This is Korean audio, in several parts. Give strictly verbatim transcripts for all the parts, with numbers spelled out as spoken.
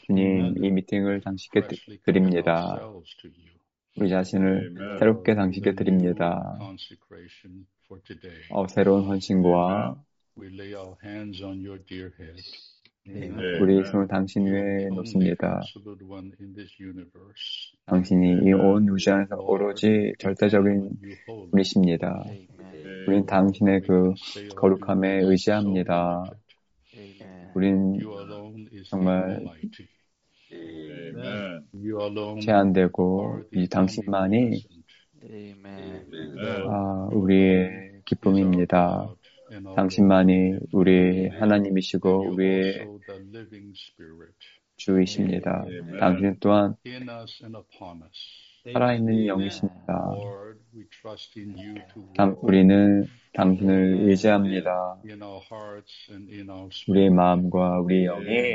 주님, 이 미팅을 당신께 드립니다. 우리 자신을 새롭게 당신께 드립니다. 어, 새로운 헌신과 우리 손을 당신 위에 놓습니다. 당신이 이 온 우주 안에서 오로지 절대적인 분이십니다. 우린 당신의 그 거룩함에 의지합니다. 우린 정말 제한되고 이 당신만이 아, 우리의 기쁨입니다. 당신만이 우리 하나님이시고 우리의 주이십니다. 당신 또한 살아있는 영이십니다. 당, 우리는 당신을 의지합니다. 우리의 마음과 우리의 영이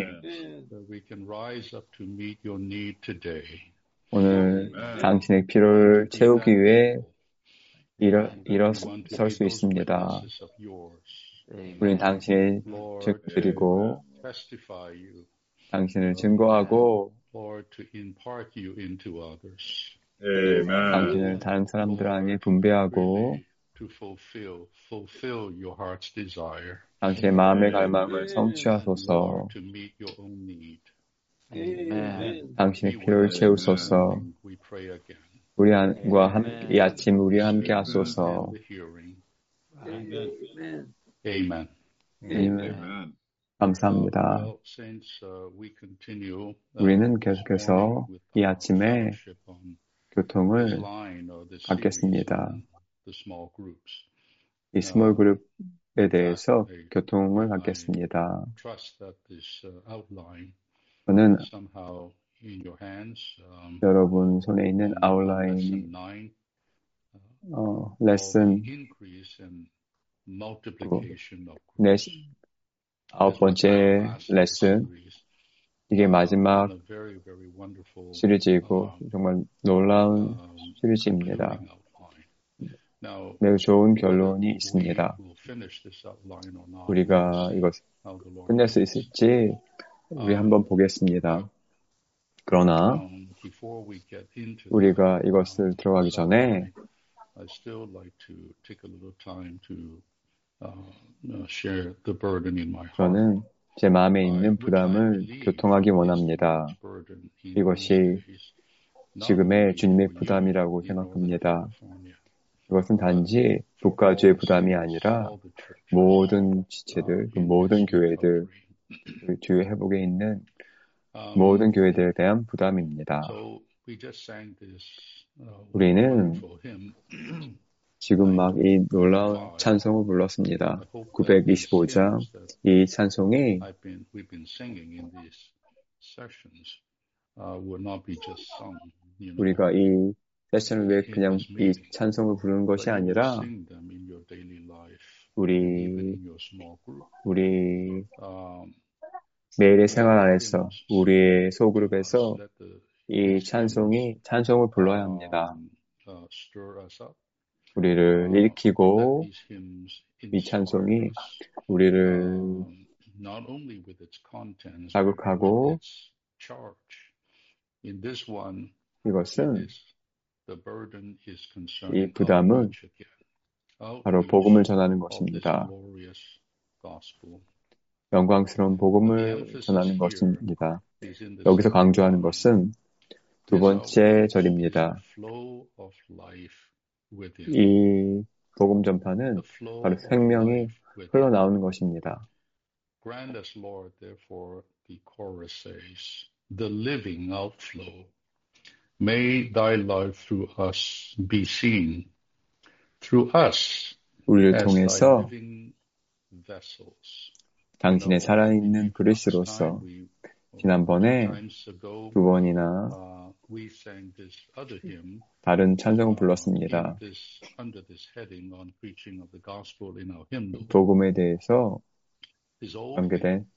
오늘 당신의 필요를 채우기 위해 일어, 일어설 수 있습니다. 우리는 당신의 증거드리고 당신을 증거하고 당신을 다른 사람들에게 분배하고 당신의 마음의 갈망을 성취하소서. 당신의 필요를 채우소서. 우리와 함께, 이 아침 우리와 함께 하소서. Amen. 아멘. 감사합니다. 우리는 계속해서 이 아침에 교통을 갖겠습니다. 이 스몰 그룹에 대해서 교통을 갖겠습니다. 저는 여러분 손에 있는 아웃라인이 어, 레슨 네, 아홉 번째 레슨 이게 마지막 시리즈이고 정말 놀라운 시리즈입니다. 매우 좋은 결론이 있습니다. 우리가 이것 끝낼 수 있을지 우리 한번 보겠습니다. 그러나 우리가 이것을 들어가기 전에 저는 제 마음에 있는 부담을 교통하기 원합니다. 이것이 지금의 주님의 부담이라고 생각합니다. 이것은 단지 북가주의 부담이 아니라 모든 지체들, 모든 교회들, 그 주의 회복에 있는 모든 교회들에 대한 부담입니다. 우리는 지금 막 이 놀라운 찬송을 불렀습니다. 구백이십오 장 이 찬송이 우리가 이 세션을 왜 그냥 이 찬송을 부르는 것이 아니라 우리 우리 매일의 생활 안에서 우리의 소그룹에서 이 찬송이 찬송을 불러야 합니다. 우리를 일으키고 이 찬송이 우리를 자극하고 이것은 이 부담은 바로 복음을 전하는 것입니다. 영광스러운 복음을 전하는 것입니다. 여기서 강조하는 것은 두 번째 절입니다. 이 복음 전파는 바로 생명이 흘러나오는 것입니다. Grant us, Lord, therefore, the chorus says, the living outflow. May thy life through us be seen, through us 우리를 as 통해서 thy living vessels. 당신의 살아있는 그릇으로서 지난번에 두 번이나 다른 찬송을 불렀습니다. 복음에 대해서 관계된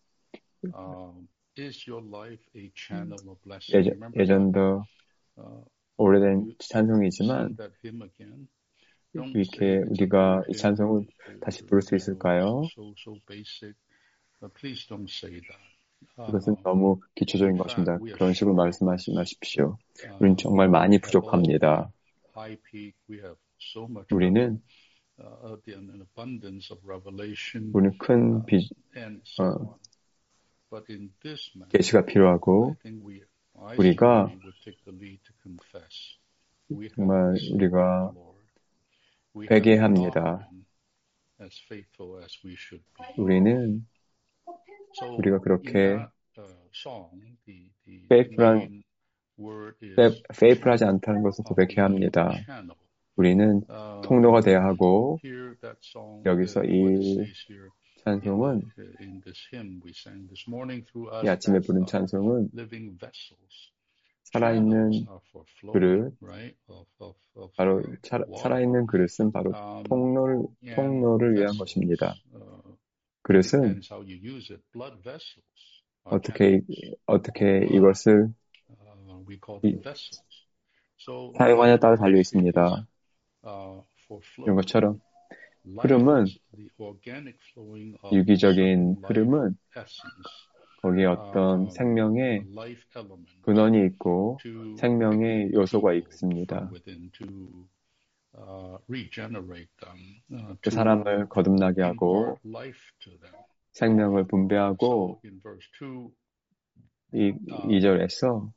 예전, 예전도 오래된 찬송이지만 이렇게 우리가 이 찬송을 다시 부를 수 있을까요? 이것은 너무 기초적인 것입니다. 그런 식으로 말씀하지 마십시오. 우리는 정말 많이 부족합니다. 우리는 우리는 큰 비, 어, 계시가 필요하고 우리가 정말 우리가 회개합니다. 우리는 우리가 그렇게 페이프란, 페이프하지 않다는 것을 고백해야 합니다. 우리는 통로가 되어야 하고 여기서 이 찬송은 이 아침에 부른 찬송은 살아있는 그릇, 바로 살아있는 그릇은 바로 통로를, 통로를 위한 것입니다. 그릇은 어떻게, 어떻게 이것을 이, 사용하냐에 따라 달려 있습니다. 이런 것처럼 흐름은, 유기적인 흐름은 거기에 어떤 생명의 근원이 있고 생명의 요소가 있습니다. 그 사람을 거듭나게 하고 생명을 분배하고 이 이 절에서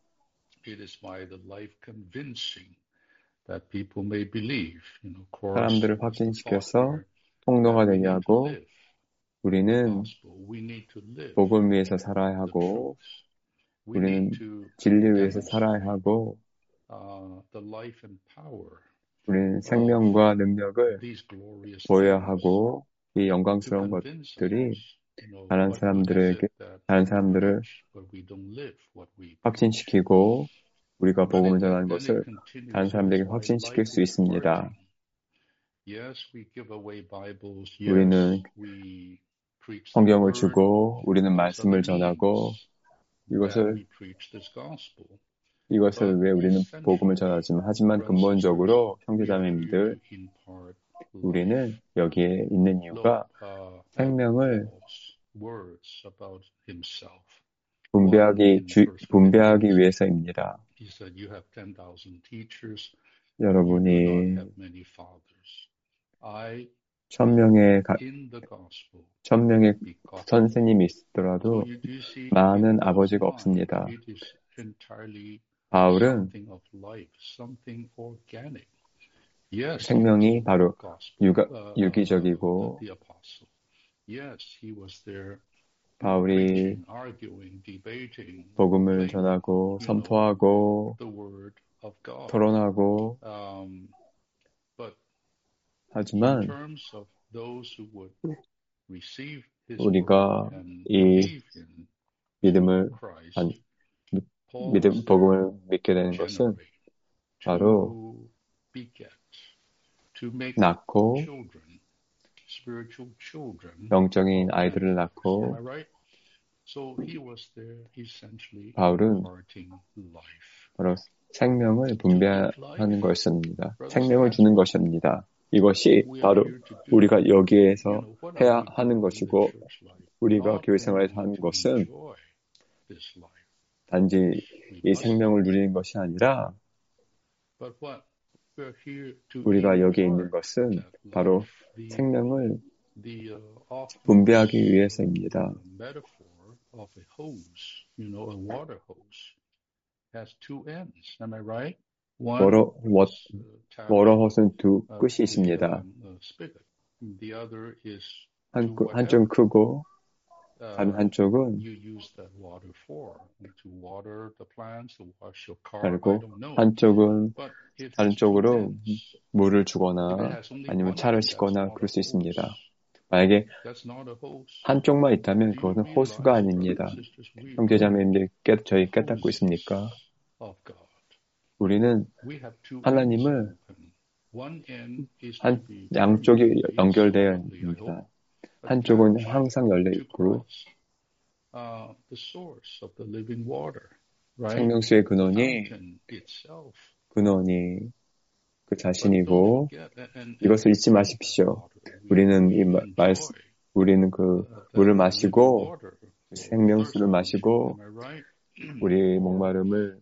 사람들을 확신시켜서 통로가 되게 하고 우리는 복음 위해서 살아야 하고 우리는 진리 위해서 살아야 하고 우리는 생명과 능력을 보여야 하고 이 영광스러운 것들이 다른 사람들에게 다른 사람들을 확신시키고 우리가 복음을 전하는 것을 다른 사람들에게 확신시킬 수 있습니다. 우리는 성경을 주고 우리는 말씀을 전하고 이것을 이것을 왜 우리는 복음을 전하지만 하지만 근본적으로 형제자매님들 우리는 여기에 있는 이유가 생명을 분배하기 주, 분배하기 위해서입니다. 여러분이 천명의 가, 천명의 선생님이 있더라도 많은 아버지가 없습니다. 바울은 생명이 바로 유가, 유기적이고 바울이 복음을 전하고 선포하고 토론하고 하지만 우리가 이 믿음을 믿음 복음을 믿게 되는 것은 바로 낳고 영적인 아이들을 낳고 바울은 바로 생명을 분배하는 것입니다. 생명을 주는 것입니다. 이것이 바로 우리가 여기에서 해야 하는 것이고 우리가 교회 생활에서 하는 것은 단지 이 생명을 누리는 것이 아니라 우리가 여기에 있는 것은 바로 생명을 분배하기 위해서입니다. 워러, 워, 워러헛은 두 끝이 있습니다. 한, 한쪽은 크고 다른 한쪽은 그리고 한쪽은 다른 쪽으로 물을 주거나 아니면 차를 싣거나 그럴 수 있습니다. 만약에 한쪽만 있다면 그것은 호수가 아닙니다. 형제자매님들 저희 깨닫고 있습니까? 우리는 하나님을 한 양쪽이 연결되어 있습니다. 한쪽은 항상 열려 있고 생명수의 근원이 근원이 그 자신이고 이것을 잊지 마십시오. 우리는 이 말 우리는 그 물을 마시고 생명수를 마시고 우리 목마름을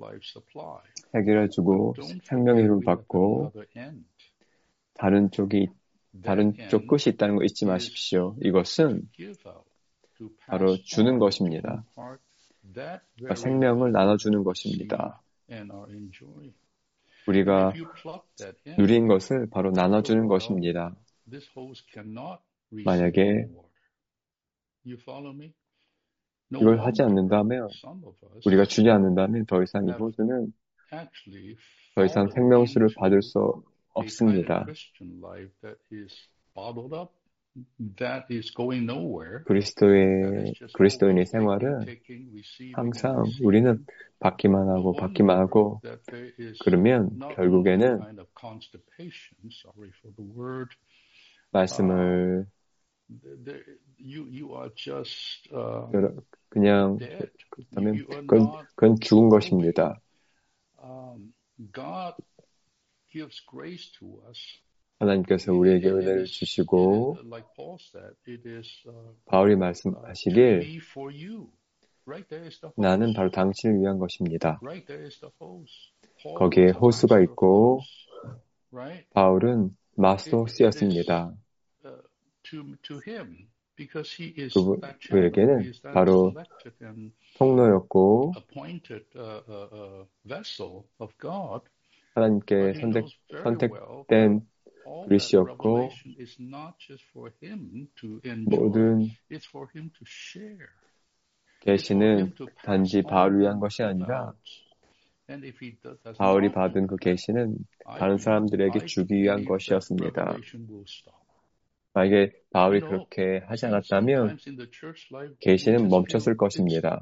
해결해주고 생명의 힘을 받고 다른 쪽이 다른 쪽 끝이 있다는 거 잊지 마십시오. 이것은 바로 주는 것입니다. 생명을 나눠주는 것입니다. 우리가 누린 것을 바로 나눠주는 것입니다. 만약에 이걸 하지 않는다면, 우리가 주지 않는다면 더 이상 이 호수는 더 이상 생명수를 받을 수 없습니다. 그리스도의, 그리스도인의 생활은 항상 우리는 받기만 하고 받기만 하고 그러면 결국에는 말씀을 그냥 그렇다면 그건, 그건 죽은 것입니다. 하나님께서 우리에게 은혜를 주시고 바울이 말씀하시길 나는 바로 당신을 위한 것입니다. 거기에 호수가 있고 바울은 마스터호스였습니다. 그에게는 바로 통로였고 하나님께 선택, 선택된 그리스였고 모든 계시는 단지 바울을 위한 것이 아니라 바울이 받은 그 계시는 다른 사람들에게 주기 위한 것이었습니다. 만약에 바울이 그렇게 하지 않았다면 계시는 멈췄을 것입니다.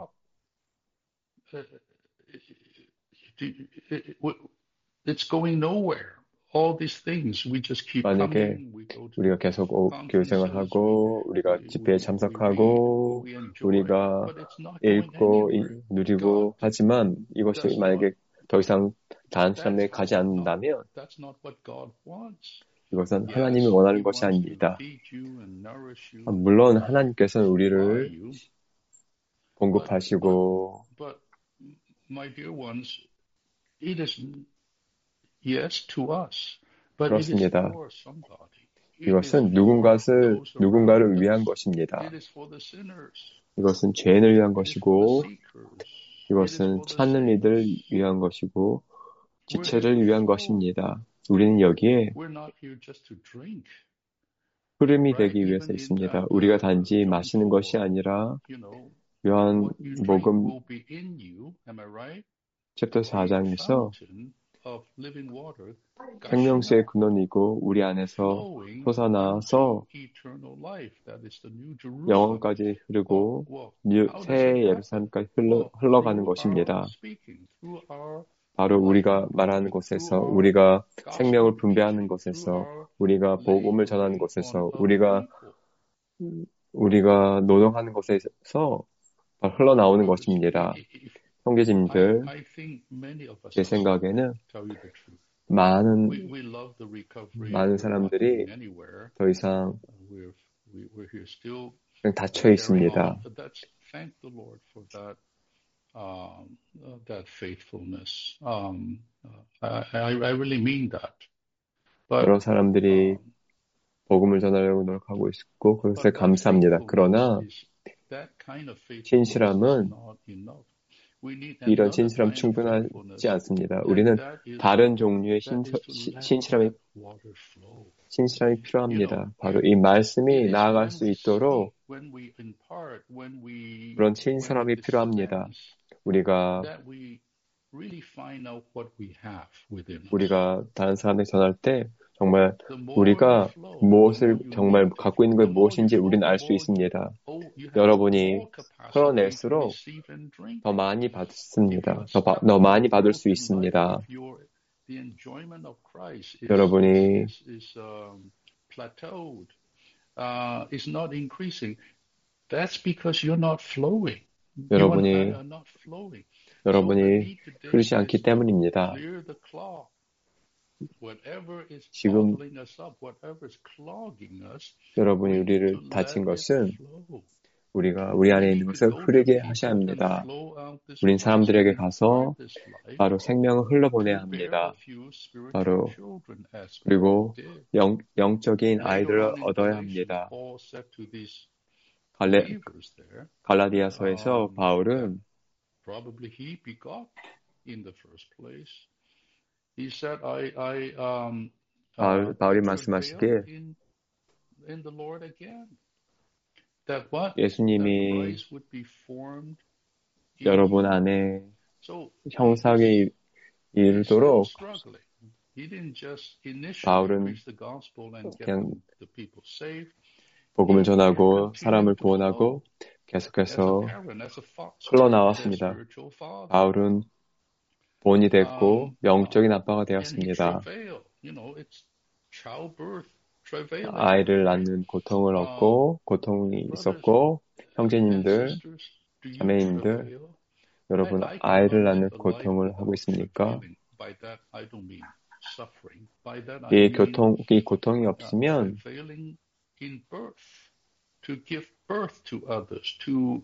만약에 우리가 계속 교생활하고 우리가 집회에 참석하고 우리가 읽고 누리고 하지만 이것이 만약에 더 이상 다른 사람에게 가지 않는다면 이것은 하나님이 원하는 것이 아닙니다. 물론 하나님께서는 우리를 공급하시고 그렇습니다. 이것은 누군가를, 누군가를 위한 것입니다. 이것은 죄인을 위한 것이고 이것은 찾는 이들을 위한 것이고 지체를 위한 것입니다. 우리는 여기에 흐름이 되기 위해서 있습니다. 우리가 단지 마시는 것이 아니라 요한복음 챕터 사 장에서 생명수의 근원이고 우리 안에서 솟아나서 영원까지 흐르고 새 예루살렘까지 흘러, 흘러가는 것입니다. 바로 우리가 말하는 곳에서, 우리가 생명을 분배하는 곳에서, 우리가 복음을 전하는 곳에서, 우리가 우리가 노동하는 곳에서 흘러나오는 것입니다. 형제님들, 제 생각에는 많은 많은 사람들이 더 이상 그냥 닫혀 있습니다. Uh, uh, that faithfulness. Um, uh, I, I really mean that. But, 여러 사람들이 um, 복음을 전하려고 노력하고 있고 그것에 감사합니다. 그러나 진실함은 이런 진실함 충분하지 않습니다. 우리는 다른 종류의 신서, 시, 진실함이 진실함이 필요합니다. 바로 이 말씀이 나아갈 수 있도록 그런 진실함이 필요합니다. 우리가 우리가 다른 사람에게 전할 때 정말 우리가 무엇을 정말 갖고 있는 것이 무엇인지 우리는 알 수 있습니다. 여러분이 흘러낼수록 더 많이 받습니다. 더, 바, 더 많이 받을 수 있습니다. 여러분이 여러분이 여러분이 흐르지 않기 때문입니다. 지금 여러분이 우리를 다친 것은 우리가 우리 안에 있는 것을 흐르게 하셔야 합니다. 우린 사람들에게 가서 바로 생명을 흘러보내야 합니다. 바로 그리고 영, 영적인 아이들을 얻어야 합니다. 갈레, 갈라디아서에서 바울은 Probably he begot in the first place. He said, I, I, um, 바울, uh, 바울이 travail 말씀하시기에 in, in the Lord again. That what? That 예수님이 Christ would be formed in 여러분 you. 안에 So 형상에 he's 이르도록 still struggling. He didn't just initially 바울은 preach the gospel and get 그냥 the people saved. 복음을 He 전하고 continued 사람을 to flow 구원하고 as a 계속해서 parent, as a fa- 흘러나왔습니다. spiritual father. 바울은 본이 됐고 Um, 영적인 아빠가 and he 되었습니다. travailed. You know, it's childbirth, travailing. 아이를 Right? 낳는 고통을 Um, 얻고 고통이 brothers 있었고 and 형제님들, sisters, do you 자매님들 travail? 여러분 I, I 아이를 cannot 낳는 live a life 고통을 하고 without 있습니까? travailing. By that, I don't mean suffering. By that, I 이 mean 교통, 이 고통이 uh, 없으면 travailing in birth, to give birth to others, to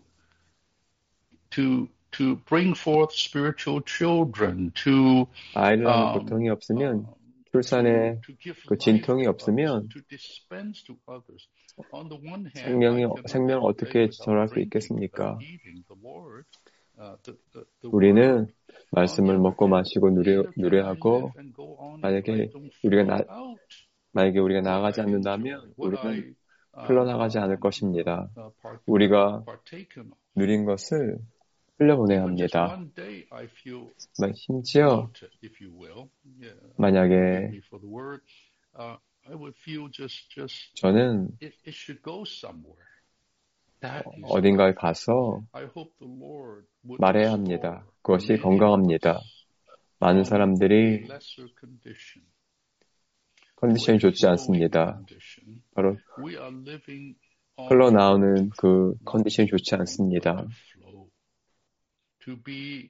to to bring forth spiritual children, to 아이를 낳는 um, 고통이 없으면 uh, 출산에 to, to give 그 life 진통이 to others, 없으면 to dispense to others. On the one hand, I 생명이, cannot 생명을 live a day 어떻게 without 전할 수 drinking, 있겠습니까? without eating the Lord, uh, the, the, the 우리는 Word. On the 말씀을 other 먹고 hand, 마시고 누려, neither can I live 누려하고 and go on if I 만약에 don't 우리가 flow 나, out 만약에 우리가 what 나아가지 I enjoy, 않는다면 what 우리는 I uh, 흘러나가지 않을 um, 것입니다. uh, part, 우리가 partaken of. 누린 것을 흘려보내야 Even just 합니다. one day, I feel 심지어 bloated, if you will. Yeah, uh, forgive 만약에 me for the word. Uh, I would feel just, just 저는 it, it should go somewhere. That is 어딘가에 life. 가서 I hope the Lord would 말해야 restore 합니다. 그것이 many of 건강합니다. us 많은 from a 사람들이 lesser condition to 컨디션이 a 좋지 flowing 않습니다. condition. 바로 We are living on 흘러나오는 earth 그 not 컨디션이 to 좋지 drink, but 않습니다. to flow, to be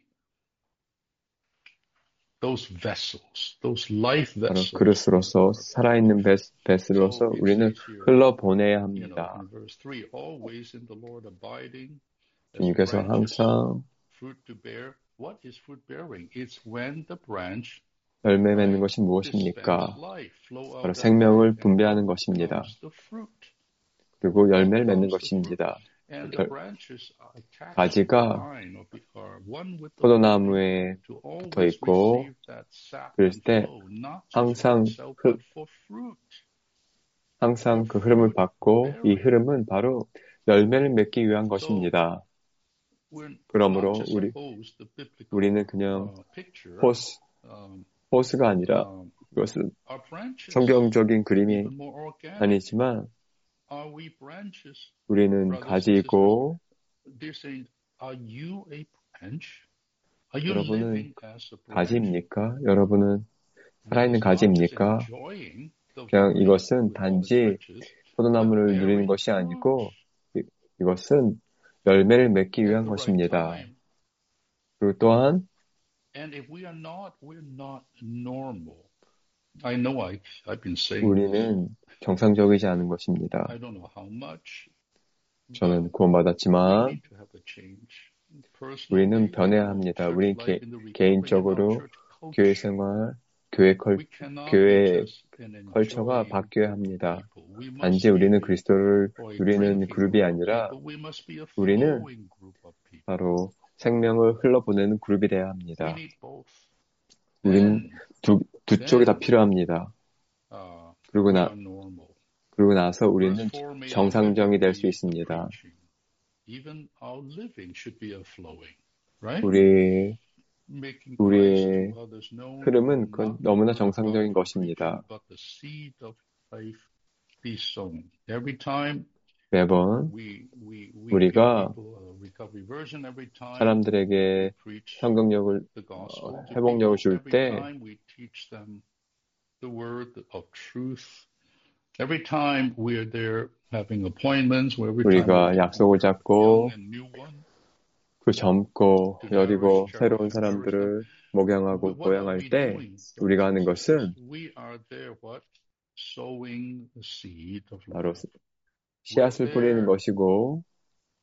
those vessels, those life 바로 vessels. 그릇으로서 살아있는 베스, So 베스로서 it 우리는 says here, 흘러보내야 you know, 합니다. in verse three, always in the Lord abiding as 주님께서 branches, 항상 fruit to bear. What is fruit bearing? It's when the branch 열매 맺는 right, 것이 무엇입니까? dispense life, flow 바로 out that 생명을 life, and 분배하는 out 것입니다. comes the fruit. 그리고 Out 열매를 맺는 comes the fruit. 것입니다. And the 결, branches are attached to the 가지가 vine or be, are one with the vine 포도나무에 to 붙어 always 있고 receive that sap 그럴 and 때 flow, not just for 항상 itself, 흐, but for fruit. 항상 For 그 흐름을 fruit 받고 이 bearing. 흐름은 바로 열매를 맺기 위한 So 것입니다. we're not 그러므로 just 우리 opposed the biblical 우리는 그냥 uh, picture. 호스, Um, 호스가 아니라 um, 이것은 our branches, 성경적인 그림이 even more organic. 아니지만 Are we branches, 우리는 brothers and sisters? 가지이고 They're saying, are you a branch? Are you 여러분은 living as a branch? 가지입니까? 여러분은 This 살아있는 is not just 가지입니까? enjoying the 그냥 vine 이것은 with all its 단지 riches, but 포도나무를 누리는 bearing 것이 아니고 fruit 이- 이것은 열매를 맺기 at 위한 the right 것입니다. time. 그리고 또한 And if we are not, we're not normal. I know I, I've been saying this. 우리는 정상적이지 않은 것입니다. I don't know how much, but 저는 we 구원받았지만 need to have a change. 우리는 Personally, 변해야 you know, 합니다. church 우리는 life 개, in the recovery, in our 개인적으로 church 교회 culture. 생활, 교회 컬, We cannot be 교회 just an 컬처가 enjoying 바뀌어야 group of 합니다. people. We must 단지 be 우리는 a, 그리스도를 or a 누리는 drinking 그룹이 group of 아니라 people. We must be a 우리는 flowing group of people. 바로 생명을 흘러보내는 그룹이 되어야 We 합니다. need both. 우리는 Then, 두, 두 쪽이 다 then 필요합니다. uh, 그러고 we 나, are normal. 그러고 나서 우리는 Verse four, may our 정상정이 living 될 수 be the 있습니다. preaching. Even our living should be a flowing, right? 우리, Making Christ 우리의 to others known, 흐름은 그건 not the 너무나 word of God 정상적인 for 것입니다. preaching, but the seed of faith be sown. Every time 매번 we we we give 우리가 people a recovery version, every time 사람들에게 we preach 성경력을, the 어, gospel to 회복력을 people, 줄 every 때 time we teach them the word of truth, every time we are there having appointments, where every time 우리가 we 약속을 young 잡고 and new one 그 젊고 to nourish, 여리고 cherish, 새로운 nourish them. 사람들을 목양하고 What are 보양할 we 때 doing, 우리가 brothers 하는 and sisters? 것은 We are there, what? Sowing the seed of 바로 love. We're 씨앗을 뿌리는 there 것이고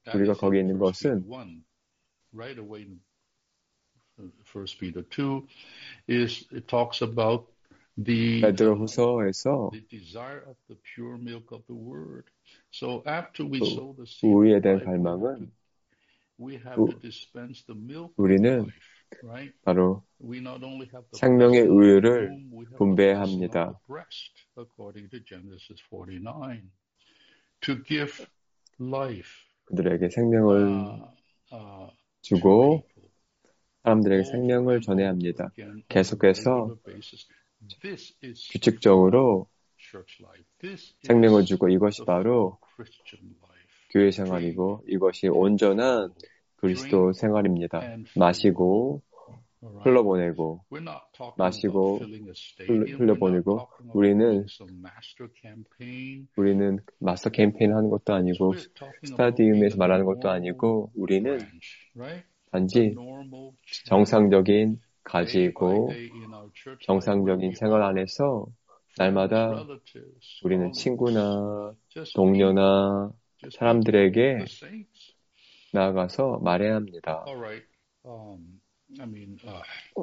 우리가 거기에 있는 것은 right away in First Peter two is it talks about the 베드로후서에서 the desire of the pure milk of the word. So after we 그 sow the seed 우리에 of 대한 life, we have 갈망은 to, we have to dispense the milk of 우리는 life, right? 바로 We not only have the 생명의 blessing of the 우유를 womb, we have the 분배해야 blessing of 합니다. the breast, according to Genesis forty-nine, to give life 그들에게 생명을 uh, uh, to 주고 people. 사람들에게 Over 생명을 and 전해야 over 합니다. again on a 계속해서 regular basis. This is 규칙적으로 church life. This 생명을 is 주고 이것이 the 바로 full Christian life. 교회 생활이고 이것이 온전한 그리스도 생활입니다. 마시고 흘러보내고 We're not talking 마시고 about filling a stadium. We're not 흘려보내고 talking about 우리는 doing some master campaign. 우리는 마스터 캠페인 하는 것도 아니고 We're talking about 스타디움에서 being a 말하는 것도 normal 아니고 우리는 branch, right? A 단지 normal channel. 정상적인 Day by 가지고 day in our church life, where 정상적인 we 생활 are 안에서 friends, 날마다 relatives, 우리는 colleagues, 친구나 just 동료나 just 사람들에게 the saints. 나아가서 말해야 합니다. All right. Um, I mean, uh,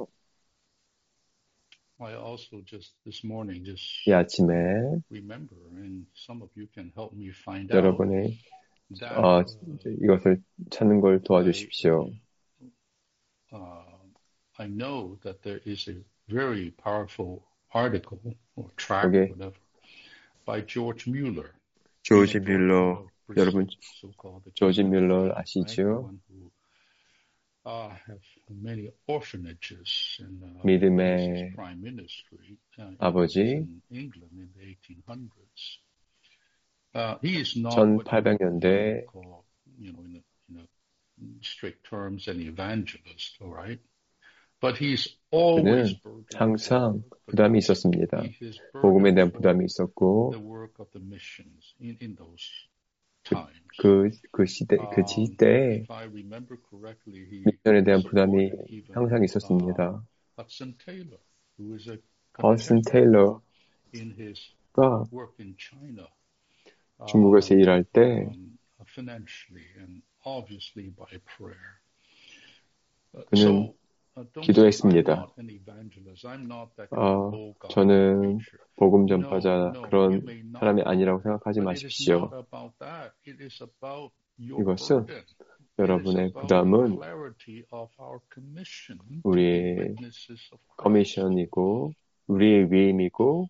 I also just this morning just 이 아침에 remember, and some of you can help me find out 여러분이 that 어, uh, 이것을 찾는 걸 도와주십시오. I, uh, I know that there is a very powerful article or tract, 거기에 whatever, by George Mueller. 조지 You know, 뮬러, of Bristol, 여러분 so-called the 조지 king of 뮬러 faith, right? The 아시죠? one who uh, have many orphanages and uh, 믿음의 was his prime ministry uh, 아버지 in England in the eighteen hundreds. Uh, he is not what 천팔백 you 년대 call, you know, in, a, in a strict terms, an evangelist, all right? But he's always 그는 burdened 항상 for the 부담이 gospel. 있었습니다. He is 복음에 burdened 대한 for 부담이 있었고 the work of the missions in, in those times. 그, 그 시대, 그 Um, 시대에 if I remember correctly, he 미션에 대한 부담이 supported even 항상 uh, 있었습니다. Hudson Taylor, who is a 허슨 contemporary 테일러가 in his work in China, 중국에서 um, 일할 때 um, financially and obviously by prayer. Uh, 그는 so uh, don't say I'm 기도했습니다. not an evangelist. I'm not that kind 어, of old guy 저는 preacher. 복음 No, 전파자 no, you 그런 may not 사람이 be. 아니라고 생각하지 But it is 마십시오. not about that. It is about your 이것은 burden. It is 여러분의 about the 부담은 clarity of our commission to be 우리의 witnesses of Christ. 커미션이고 우리의 위임이고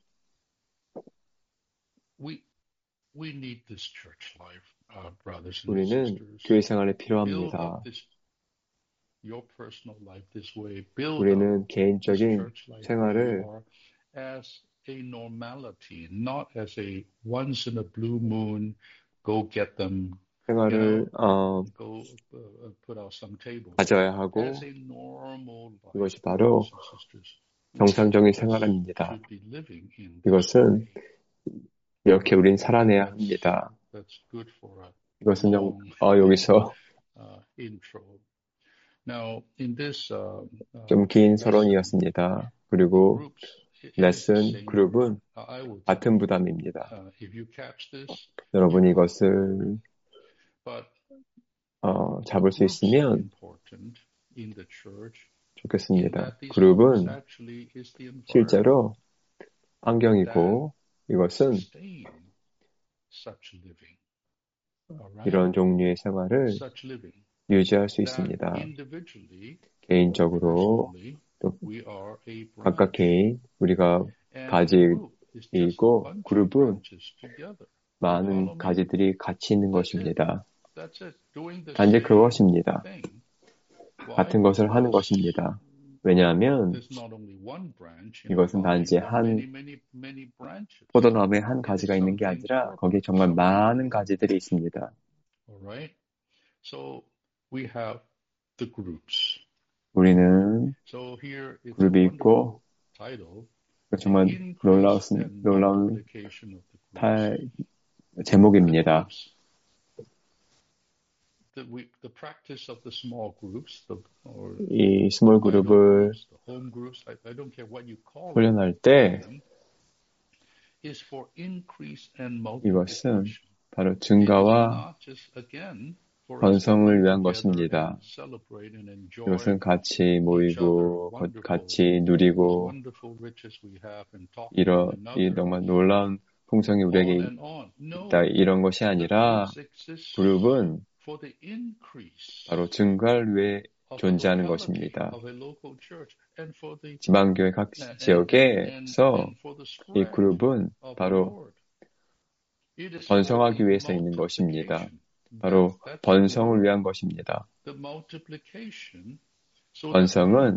We we need this church life, uh, brothers and 우리는 sisters. 교회 생활에 Build 필요합니다. up this your personal life this way. Build up 우리는 this 개인적인 church life where you 생활을 are as a normality, not as a once in a blue moon. Go get them. 생활을 어, Go uh, put out some tables. 가져야 하고 As a normal life, 이것이 바로 brothers and sisters. 정상적인 This 생활입니다. should be living in this 이것은 way. 이렇게 우린 살아내야 That's, 합니다. that's good for a 이것은 영, long 어, 여기서 uh, intro. Now, in this uh, 좀 uh, 긴 lesson, 서론이었습니다. 그리고 groups it is 레슨 the same 그룹은 burden. I would 같은 부담입니다. uh, if you catch this, 여러분이 you got it. 이것을 But 어, 잡을 수 groups are 있으면 important in the church in 좋겠습니다. that these groups 그룹은 actually is the environment 실제로 that 환경이고 이것은 sustain such living. All right? 이런 종류의 생활을 Such living. 유지할 수 That 있습니다. individually or 개인적으로 personally, 또 we are a 각각 branch. 개인 우리가 And 가지 the group is just a 이고 bunch of 그룹은 branches together. You follow 많은 me? 가지들이 같이 있는 That's it. 것입니다. That's it. Doing the 단지 same 그것입니다. thing. Why? 같은 것을 하는 Because 것입니다. 왜냐하면 there's not only one branch in the 이것은 body, 단지 there are many, 한 many, many branches. 포도나무에 한 It is 가지가 있는 게 something 아니라 corporate, 거기에 정말 something 많은 corporate. 가지들이 있습니다. All right? So we have the groups. 우리는 So here it's a 그룹이 wonderful 있고 title. 정말 The increase 놀라운, and 놀라운 multiplication of the groups. 타, The 제목입니다. groups, the, we, the practice of the small groups, the, or 이 스몰 Bible 그룹을 groups, the home groups, I, I don't care what you call 훈련할 때 them, is for increase and 이것은 multiplication. 바로 It is 증가와 not just again 번성을 위한 것입니다. 이것은 같이 모이고 같이 누리고 이런 이 정말 놀라운 풍성이 우리에게 있다 이런 것이 아니라 그룹은 바로 증가를 위해 존재하는 것입니다. 지방교회 각 지역에서 이 그룹은 바로 번성하기 위해서 있는 것입니다. 바로 번성을 위한 것입니다. 번성은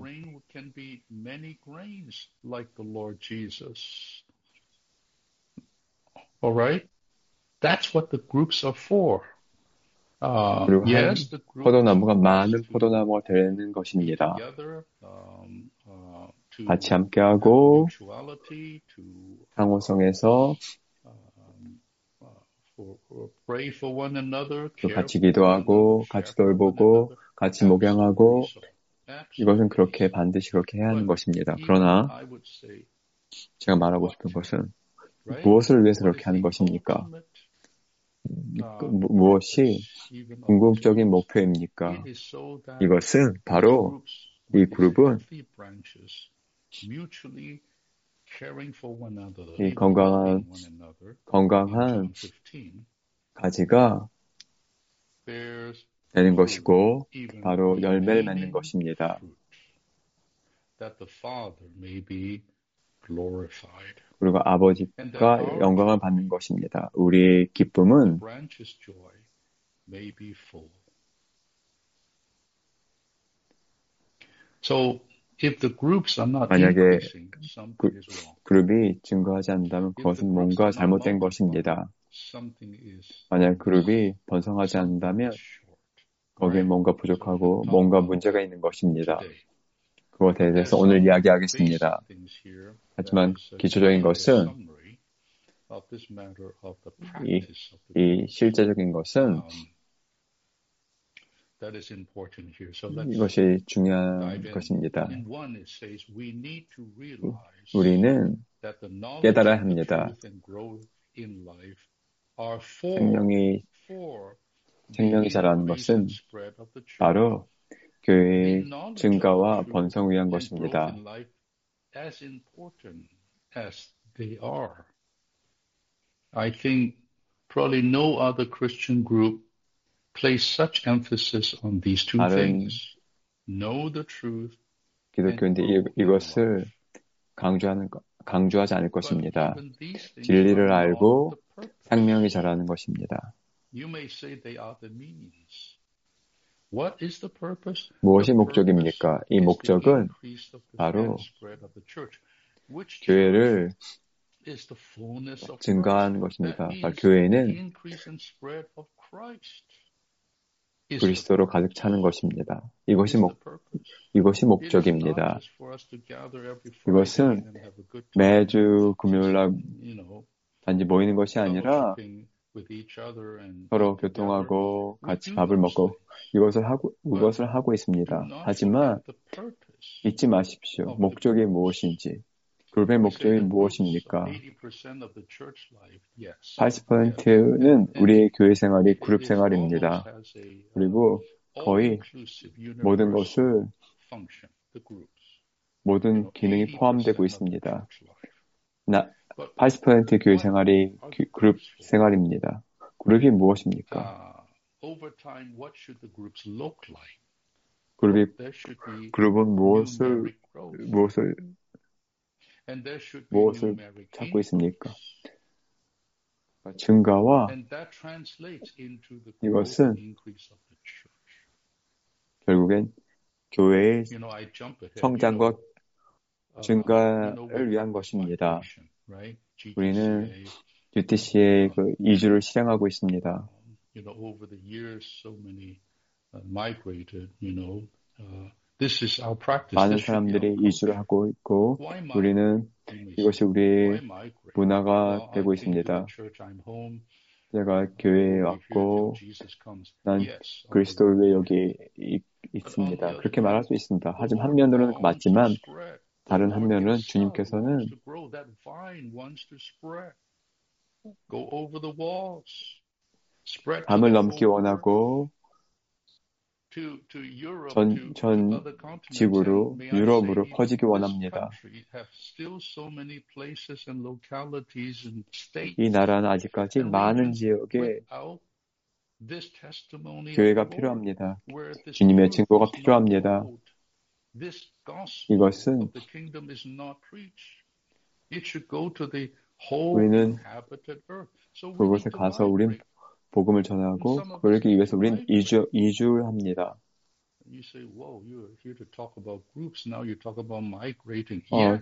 Alright? That's what the groups are for. Uh, 그리고 한 yes, the groups 포도나무가 많은 포도나무가 되는 것입니다. together, um, uh, to 같이 함께하고 mutuality, to 상호성에서 um, uh, for, for pray for one another, 또 care 같이 for one 기도하고 another, 같이 share for one 돌보고 another. 같이 목양하고 Absolutely so. 이것은 Absolutely 그렇게 so. 반드시 그렇게 해야 하는 But 것입니다. even 그러나 I would say, 제가 말하고 what, 싶은 것은 right? 무엇을 위해서 What 그렇게 is 하는 the 것입니까? ultimate 그 uh, 무- 무엇이 purpose even of this 궁극적인 group? 목표입니까? It is so that 이것은 these 바로 groups 이 with these 그룹은 healthy branches mutually caring for one another, 이 건강한 involving one another in 건강한 John fifteen 가지가 bears 되는 fruit, 것이고 even 바로 열매를 맺는 remaining 것입니다. fruit, that the Father may be glorified. 그리고 And that 아버지가 our 영광을 joy, 받는 것입니다. 우리의 the 기쁨은 branch's joy, may be full. So if the groups are not 만약에 increasing, 그, something is wrong. 그룹이 증거하지 않는다면 If the 그것은 groups 뭔가 are not 잘못된 multiplying, 것입니다. something is 만약 missing. 그룹이 번성하지 Something 않는다면 is short. 거기에 Right? 뭔가 So we're going 부족하고 to talk 뭔가 about 문제가 that 있는 것입니다. today. 그것에 But 대해서 there's 오늘 some basic 이야기하겠습니다. things here that 하지만 is uh, 기초적인 kind of a 것은 summary of this matter of the 이, practice of the 이 groups. 실제적인 것은 Um, that is important here. So let's 이것이 중요한 dive in. 것입니다. In one, it says we need to realize 우리는 that the knowledge 깨달아야 of the 합니다. truth and growth in life are for, 생명이 for the 생명이 자라는 increase and 것은 spread of the church. 바로 The 교회의 knowledge of the 증가와 truth 번성을 위한 and growth 것입니다. in life, as important as they are, I think probably no other Christian group place such emphasis on these two 다른 things. Know the truth and 기독교인데 이, grow in 이것을 life. 강조하는 것- 강조하지 않을 But 것입니다. even these things are 진리를 not 알고 the purpose. 생명이 자라는 것입니다. You may say they are the means. What is the purpose? 무엇이 The purpose 목적입니까? 이 is the 목적은 increase of the 바로 and spread of the church. Which church 교회를 is the fullness of Christ. 증가하는 That 것입니다. 바로 means the 교회는 increase and spread of Christ is the 그리스도로 가득 차는 것입니다. 이것이 is 목, the purpose. 이것이 It is not 목적입니다. just for us to gather every Friday 이것은 and have a good time, 매주 금요일 날 you know, 단지 모이는 것이 아니라 fellowshipping with each other and 서로 eat together. 교통하고 We 같이 do 밥을 those 먹고 things. 이것을 하고 But 이것을 하고 do 있습니다. not 하지만 forget the purpose 잊지 마십시오. of the 목적이 groups. 무엇인지. 그룹의 We say 목적이 the groups, 무엇입니까? eighty percent of the church life, yes, 팔십 yes. 퍼센트는 And 우리의 it, 교회 생활이 it, 그룹 it 생활입니다. almost has a uh, 그리고 거의 all-inclusive, 모든 universal 것을 function. The groups, you 모든 know, 기능이 eighty 포함되고 percent of the 있습니다. church life. 나, But 팔십 퍼센트 교회 what 생활이 are 그- the 그룹 groups for? 생활입니다. 그룹이 무엇입니까? Uh, over time, what should the groups look like? 그룹이 There should be 그룹은 무엇을 numeric growth, 무엇을 and there should be 무엇을 numeric 찾고 있습니까? increase, 증가와 and that translates into the growth 이것은 and increase of the church. 결국엔 교회의 You know, I jump ahead. You 성장과 know, uh, you know, 증가를 we 위한 practice 것입니다. migration, right? 우리는 G T C A. 듀티씨의 Um, 그 이주를 실행하고 있습니다. um, you know, over the years, so many uh, migrated. You know, uh, this is our practice. 많은 This should be our 사람들이 이주를 culture. 하고 있고 Why migrate? 우리는 You may 이것이 say, 우리의 why migrate? 문화가 Well, I 되고 came to the 있습니다. church. I'm home. 내가 I 교회에 will be here till 왔고 Jesus comes. 난 Yes, on the 그리스도를 one 위해 hand. 여기 있, But on the 있습니다. other 그렇게 말할 hand, 수 있습니다. the 하지만 Lord 한면으로는 longs to 맞지만 spread. The 다른 Lord 한면은 Himself 주님께서는 wants to grow. That vine wants to spread. Go over the walls. Spread to 담을 the 넘기 whole earth. 원하고 전, 전 지구로, 유럽으로 퍼지기 원합니다. 이 나라는 아직까지 많은 지역에 교회가 필요합니다. 주님의 증거가 필요합니다. 이것은 우리는 그곳에 가서 우린 복음을 전하고 그러기 위해서 우린 이주, 이주를 합니다. 어,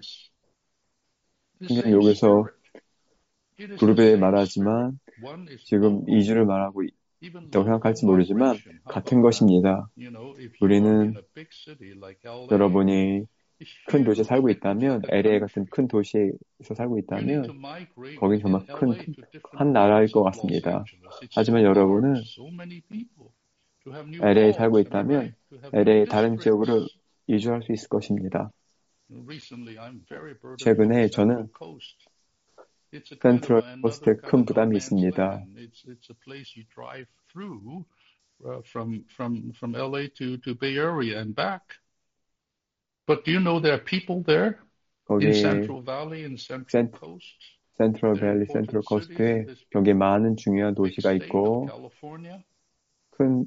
여기서 그룹에 말하지만 지금 이주를 말하고 있다고 생각할지 모르지만 같은 것입니다. 우리는 여러분이 큰 도시에 살고 있다면 엘에이 같은 큰 도시에서 살고 있다면 거긴 정말 큰 한 나라일 것 같습니다. 하지만 여러분은 엘에이에 살고 있다면 엘에이 다른 지역으로 이주할 수 있을 것입니다. 최근에 저는 센트럴 코스트에 큰 부담이 있습니다. From from from 엘에이 to to Bay Area and back. But do you know there are people there in Central Valley and Central Coast? 센트럴 밸리, 센트럴 코스트에 여기에 많은 중요한 도시가 있고 큰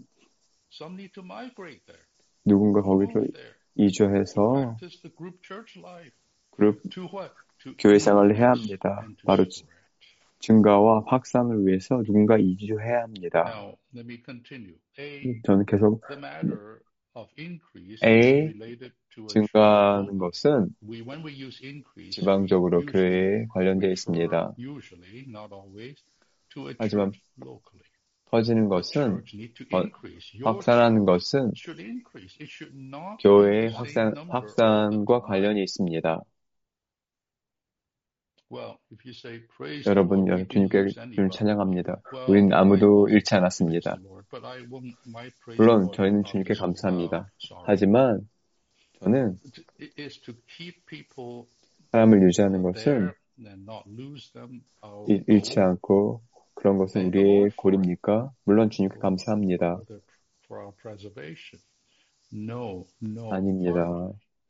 누군가 거기로 이주해서 그룹 교회 생활을 해야 합니다. 바로 증가와 확산을 위해서 누군가 이주해야 합니다. 저는 계속 A, 증가하는 것은 지방적으로 교회에 관련되어 있습니다. 하지만 퍼지는 것은, 확산하는 것은 교회의 확산, 확산과 관련이 있습니다. 여러분, 주님께 주님 찬양합니다. 우리는 아무도 잃지 않았습니다. 물론 저희는 주님께 감사합니다. 하지만 저는 사람을 유지하는 것은 잃지 않고 그런 것은 우리의 고립니까? 물론 주님께 감사합니다. 아닙니다.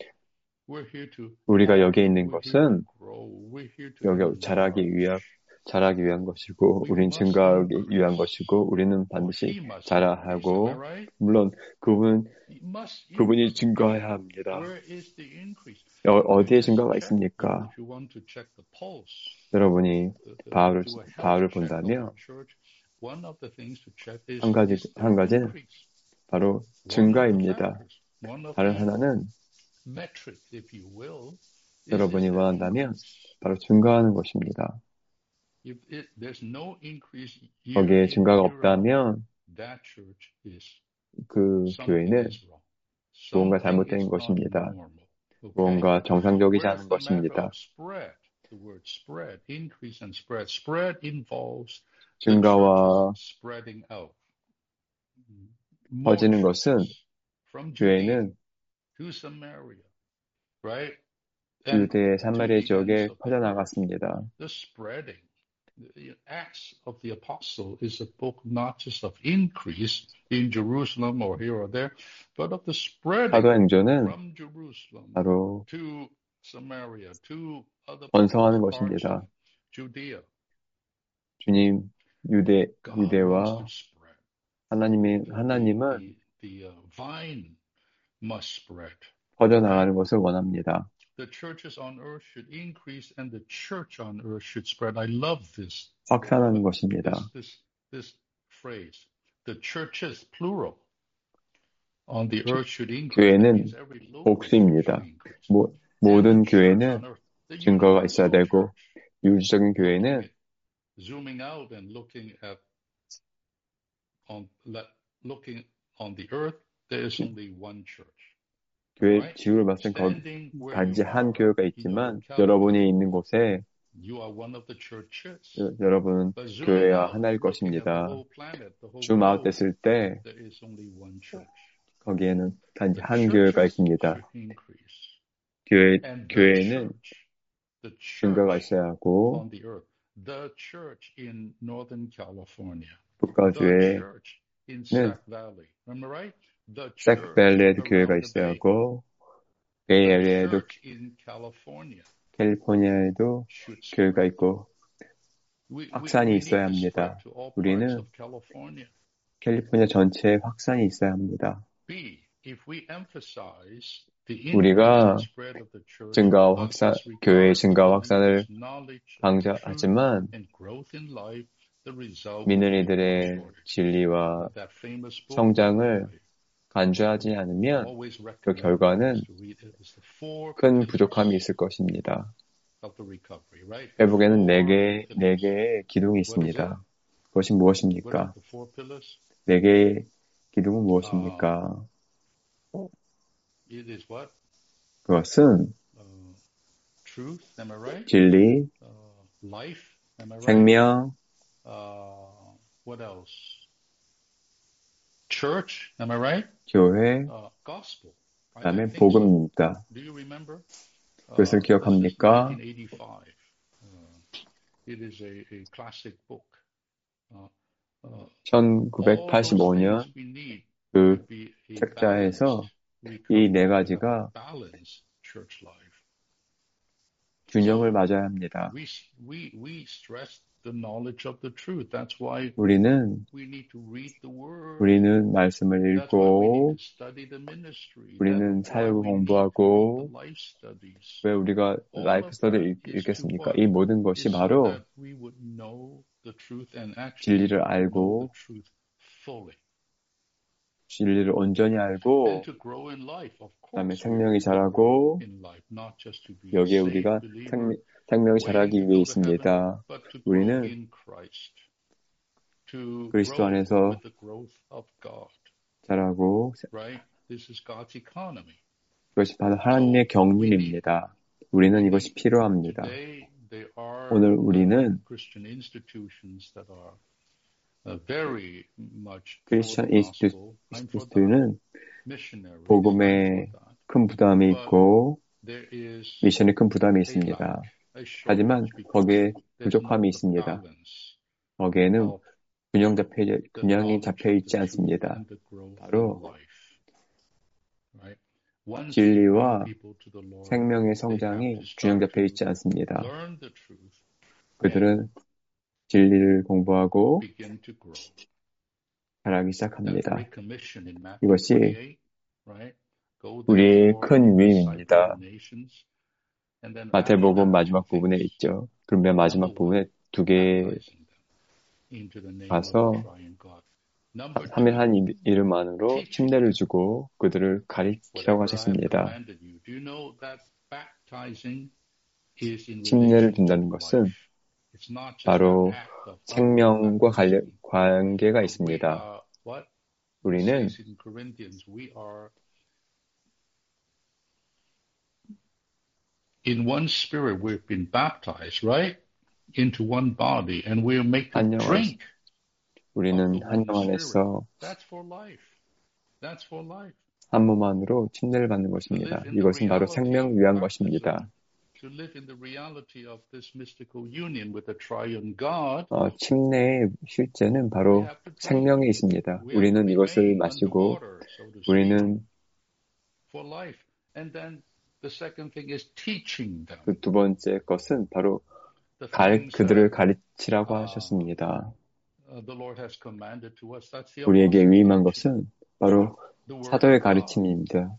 우리가 여기에 있는 것은 여기 자라기 위한 자라기 위한 것이고, 우리는 증가하기 위한 것이고, 우리는 반드시 자라하고, 물론 그분 그분이 증가해야 합니다. 어, 어디에 증가가 있습니까? 여러분이 바울을 바울을 본다면 한 가지 한 가지는 바로 증가입니다. 다른 하나는 여러분이 원한다면 바로 증가하는 것입니다. 거기에 증가가 없다면 그 교회는 무언가 잘못된 것입니다. 무언가 정상적이지 않은 것입니다. 증가와 퍼지는 것은 교회는 유대 사마리아 지역에 퍼져나갔습니다. The Acts of the Apostle is a book not just of increase in Jerusalem or here or there, but of the spreading from Jerusalem 바로 to Samaria, to other 번성하는 parts 것입니다. of Judea. 주님, 유대 유대와 하나님이 하나님은 The, the, the vine must spread. 퍼져나가는 것을 원합니다. The churches on earth should increase and the church on earth should spread. I love this. 확산하는 것입니다. This, this, this phrase. The churches, plural, on the earth should increase. 교회는 복수입니다. 모, 모든 교회는 증거가 있어야 되고, 유지적인 교회는 zooming out and looking at on looking on the earth, there is only one church. 교회 지구를 봤을 때 거기 단지 한 교회가 있지만 여러분이 있는 곳에 여, 여러분은 교회와 하나일 것입니다. 줌아웃 됐을 때 거기에는 단지 한 교회가 있습니다. 교회, 교회는 증거가 있어야 하고 북가주에는 색밸리에도 교회가 있어야 하고, 베이에리아에도, 캘리포니아에도 교회가 있고, 확산이 있어야 합니다. 우리는 캘리포니아 전체에 확산이 있어야 합니다. 우리가 증가와 확산, 교회의 증가와 확산을 강조하지만 믿는 이들의 진리와 성장을 간주하지 않으면 그 결과는 큰 부족함이 있을 것입니다. 회복에는 네 개, 네 개의 기둥이 있습니다. 그것이 무엇입니까? 네 개의 기둥은 무엇입니까? 그것은 진리, 생명, 교회, 그 다음에 복음입니다. 그것을 기억합니까? 천구백팔십오 년 그 책자에서 이 네 가지가 균형을 맞아야 합니다. 우리는 우리는 말씀을 읽고 우리는 사역을 공부하고 왜 우리가 라이프 스터디를 읽겠습니까? 이 모든 것이 바로 진리를 알고 진리를 온전히 알고 그다음에 생명이 자라고 여기에 우리가 생명, 생명이 자라기 위해 있습니다. 우리는 그리스도 안에서 자라고 이것이 바로 하나님의 경륜입니다. 우리는 이것이 필요합니다. 오늘 우리는 크리스천 인스티튜트는 복음에 큰 부담이 있고 미션에 큰 부담이 있습니다. 하지만 거기에 부족함이 있습니다. 거기에는 균형 잡혀, 균형이 잡혀 있지 않습니다. 바로 진리와 생명의 성장이 균형 잡혀 있지 않습니다. 그들은 진리를 공부하고 자라기 시작합니다. 이것이 우리의 큰 위임입니다. 마태복음 마지막 부분에 있죠. 그럼 맨 마지막 부분에 두 개 가서 삼일 하나님 이름만으로 침례를 주고 그들을 가리키라고 하셨습니다. 침례를 준다는 것은 바로 생명과 관련, 관계가 있습니다. 우리는 In one spirit we've been baptized, right? Into one body, and we are made to drink. 우리는 한 영 안에서 That's for life. That's for life. 한 몸 안으로 침례를 받는 것입니다. 이것은 바로 생명을 위한 것입니다. To live in the reality of this mystical union with the triune God. 어, 침례의 실제는 바로 생명에 있습니다. 우리는 이것을 마시고 우리는 for life. And then The second thing is teaching them. 그 두 번째 것은 바로 가르, 그들을 가르치라고 하셨습니다. 우리에게 위임한 것은 바로 사도의 가르침입니다.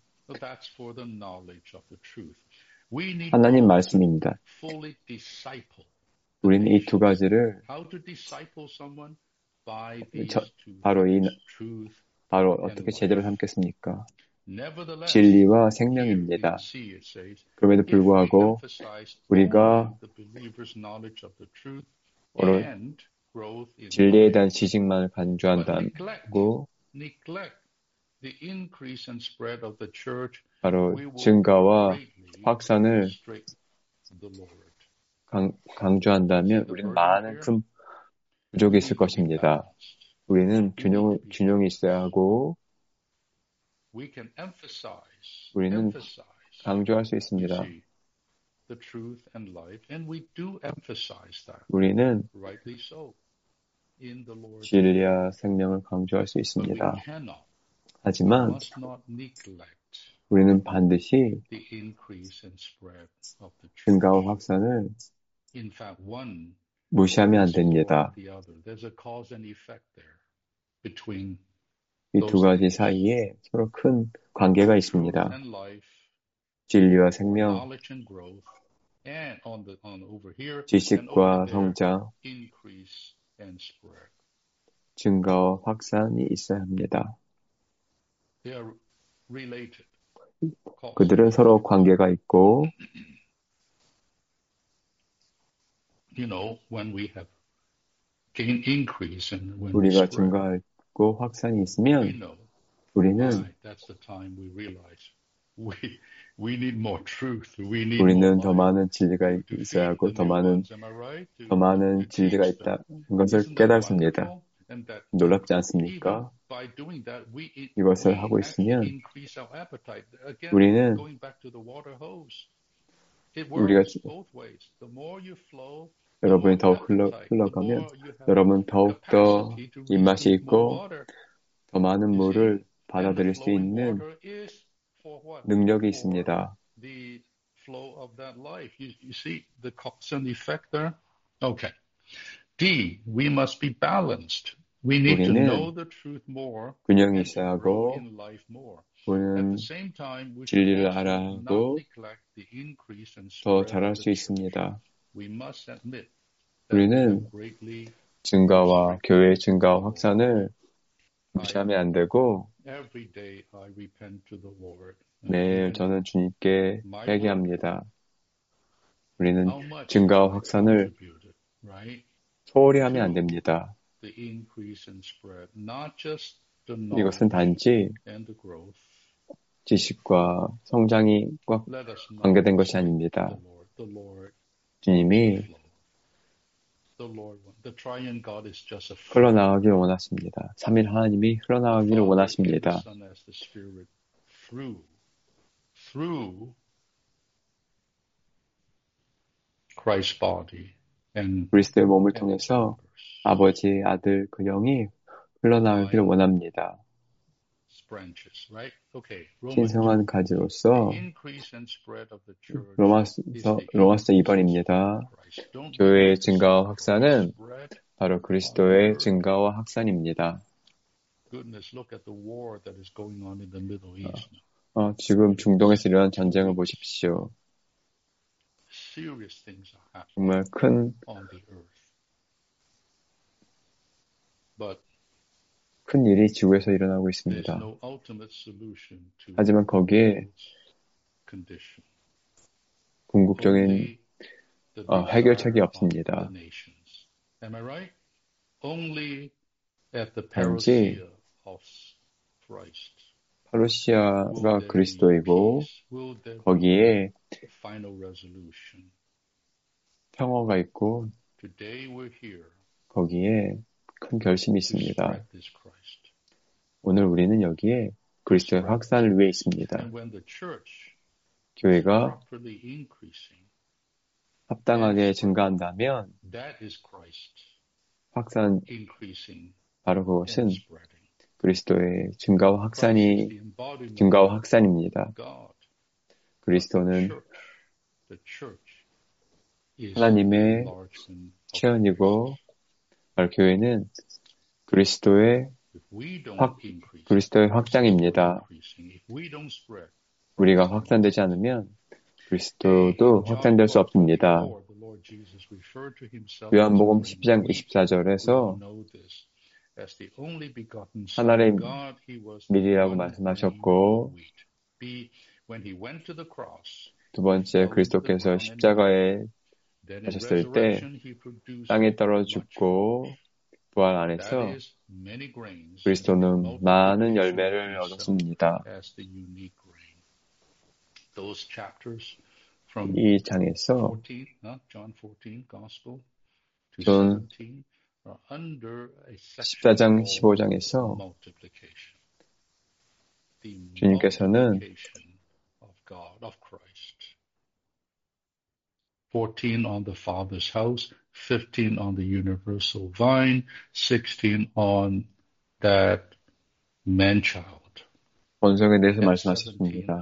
하나님 말씀입니다. 우리는 이 두 가지를 저, 바로 이 바로 어떻게 제대로 삼겠습니까? 진리와 생명입니다. 그럼에도 불구하고 우리가 진리에 대한 지식만을 간주한다고 바로 증가와 확산을 강, 강조한다면 우리는 많은 큰 부족이 있을 것입니다. 우리는 균형, 균형이 있어야 하고 우리는 강조할 수 있습니다. 우리는 진리와 생명을 강조할 수 있습니다. 하지만 우리는 반드시 증가와 확산을 무시하면 안 됩니다. 이 두 가지 사이에 서로 큰 관계가 있습니다. 진리와 생명, 지식과 성장, 증가와 확산이 있어야 합니다. 그들은 서로 관계가 있고 우리가 증가하고 확산이 있으면 우리는 우리는 더 많은 진리가 있어야 하고 더 많은 더 많은 진리가 있다. 이것을 깨닫습니다. 놀랍지 않습니까? 이것을 하고 있으면 우리는 우리가 여러분이 더욱 흘러, 흘러가면 여러분 더욱더 입맛이 있고 더 많은 물을 받아들일 수 있는 능력이 있습니다. Okay. D. We must be balanced. We need to know the truth more 균형이 있어야 하고 우리는 진리를 알아야 하고 더 잘할 수 있습니다. 우리는 증가와 교회의 증가와 확산을 무시하면 안 되고 매일 저는 주님께 회개합니다. 우리는 증가와 확산을 소홀히 하면 안 됩니다. 이것은 단지 지식과 성장이 꽉 관계된 것이 아닙니다. 주님이 흘러나가기를 원하십니다. 삼일 하나님이 흘러나가기를 원하십니다. 그리스도의 몸을 통해서 아버지, 아들, 그 영이 흘러나가기를 원합니다. 신성한 가지로서 로마서, 로마서 이 번입니다. 교회의 증가와 확산은 바로 그리스도의 증가와 확산입니다. 어, 지금 중동에서 일어난 전쟁을 보십시오. 정말 큰 큰 일이 지구에서 일어나고 있습니다. 하지만 거기에 궁극적인 어, 해결책이 없습니다. 단지 파루시아가 그리스도이고 거기에 평화가 있고 거기에 큰 결심이 있습니다. 오늘 우리는 여기에 그리스도의 확산을 위해 있습니다. 교회가 합당하게 증가한다면 확산, 바로 그것은 그리스도의 증가와 확산이, 증가와 확산입니다. 그리스도는 하나님의 체현이고 바로 교회는 그리스도의 확, 그리스도의 확장입니다. 우리가 확산되지 않으면 그리스도도 확산될 수 없습니다. 요한복음 십 장 이십사 절에서 하나의 밀이라고 말씀하셨고 두 번째 그리스도께서 십자가에 하셨을 때 땅에 떨어 죽고 부활 안에서 그리스도는 많은 열매를 얻었습니다. 이 장에서 존 십사 장 십오 장에서 주님께서는 fourteen on the Father's house, fifteen on the universal vine, sixteen on that man-child. 번성에 대해서 말씀하셨습니다.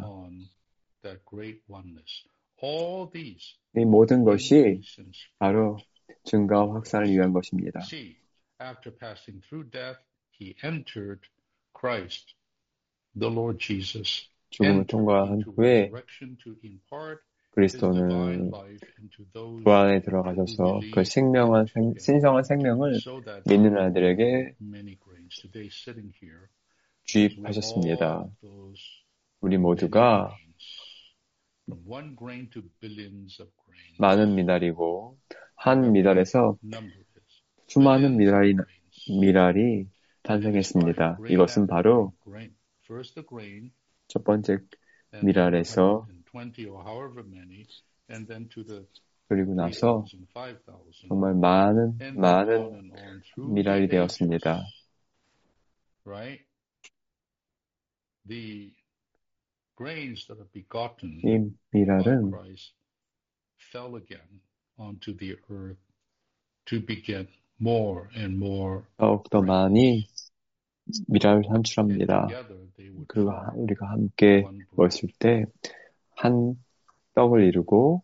이 모든 것이 바로 증가와 확산을 위한 것입니다. After passing through death, he entered Christ, the Lord Jesus. 죽음을 통과한 후에 그리스도는 부활에 들어가셔서 그 생명한 생, 신성한 생명을 믿는 아들에게 주입하셨습니다. 우리 모두가 많은 미달이고 한 미달에서 수많은 미랄이, 미랄이 탄생했습니다. 이것은 바로 첫 번째 미랄에서 그리고 나서 정말 많은 많은 미랄이 되었습니다. 이 미랄은 더욱더 많이 미랄을 산출합니다. 그리고 우리가 함께 모였을 때 한 떡을 이루고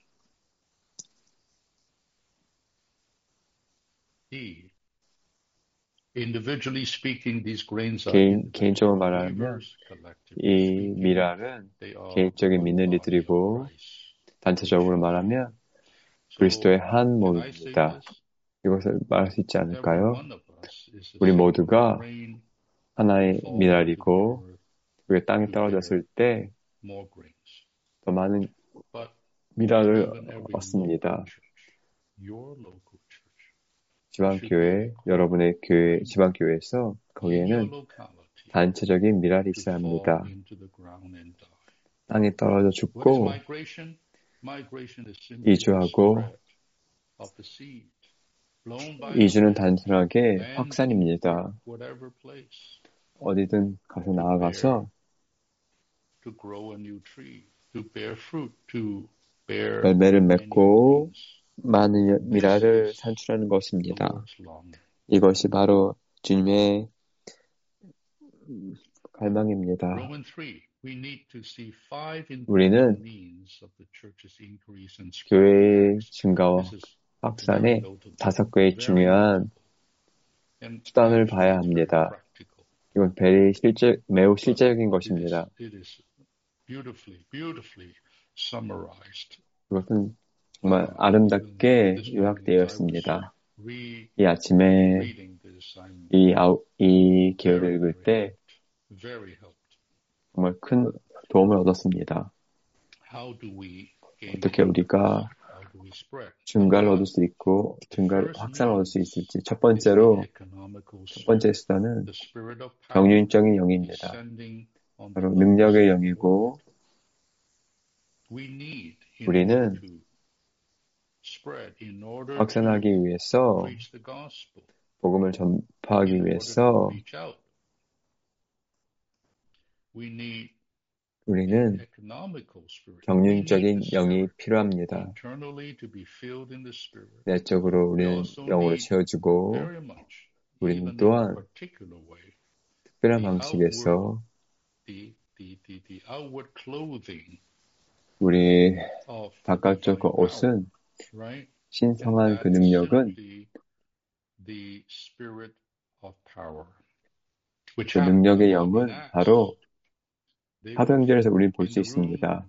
개인, 개인적으로 말하면 이 미랄은 개인적인 미네리들이고 단체적으로 말하면 그리스도의 한 몸입니다. 이것을 말할 수 있지 않을까요? 우리 모두가 하나의 미랄이고 그게 땅에 떨어졌을 때 더 많은 미랄을 얻습니다. 지방교회, 여러분의 교회, 지방교회에서 거기에는 단체적인 미랄이 있어야 합니다. 땅에 떨어져 죽고 이주하고 이주는 단순하게 확산입니다. 어디든 가서 나아가서 열매를 맺고 많은 미랄을 산출하는 것입니다. 이것이 바로 주님의 갈망입니다. 우리는 교회의 증가와 확산에 다섯 개의 중요한 수단을 봐야 합니다. 이건 매우 실제, 매우 실제적인 것입니다. 이것은 정말 아름답게 요약되어 있습니다. 이 아침에 이, 아우, 이 기회를 읽을 때 정말 큰 도움을 얻었습니다. 어떻게 우리가 증가를 얻을 수 있고 증가를 확산을 얻을 수 있을지. 첫 번째로 첫 번째 수단은 경륜적인 영입니다. 바로 능력의 영이고 우리는 확산하기 위해서 복음을 전파하기 위해서 우리는 경륜적인 영이 필요합니다. 내적으로 우리는 영으로 채워주고 우리는 또한 특별한 방식에서 우리 바깥쪽 그 옷은 신성한 그 능력은 그 능력의 영은 바로 사도행전에서 우리는 볼 수 있습니다.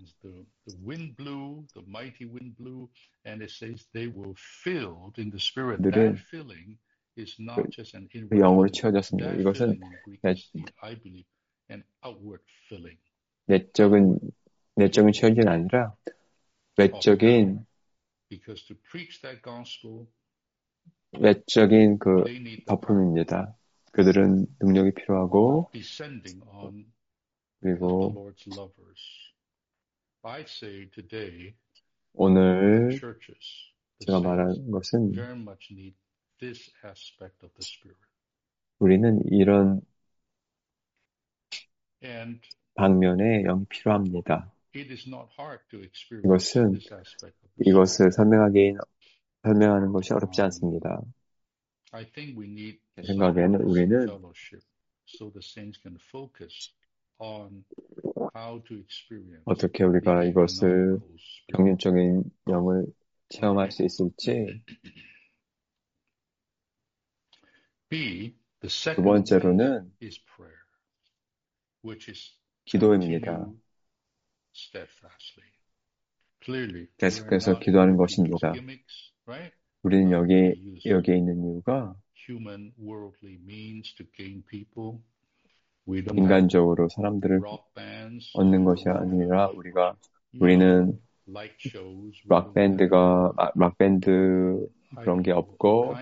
그들은 그 영으로 채워졌습니다. 이것은 내적인 내적인 채워짐이 아니라 외적인 외적인 그 덮음입니다. 그들은 능력이 필요하고 그리고 오늘 제가 말한 것은 우리는 이런 방면에 영이 필요합니다. 이것은 이것을 설명하기 설명하는 것이 어렵지 않습니다. 제 생각에는 우리는 어떻게 우리가 이것을 경륜적인 영을 체험할 수 있을지. 두 번째로는 기도입니다. 계속해서 기도하는 것입니다. 우리는 여기, 여기에 있는 이유가 인간적으로 사람들을 얻는 것이 아니라 우리가, 우리는 락밴드가, 락밴드 그런 게 없고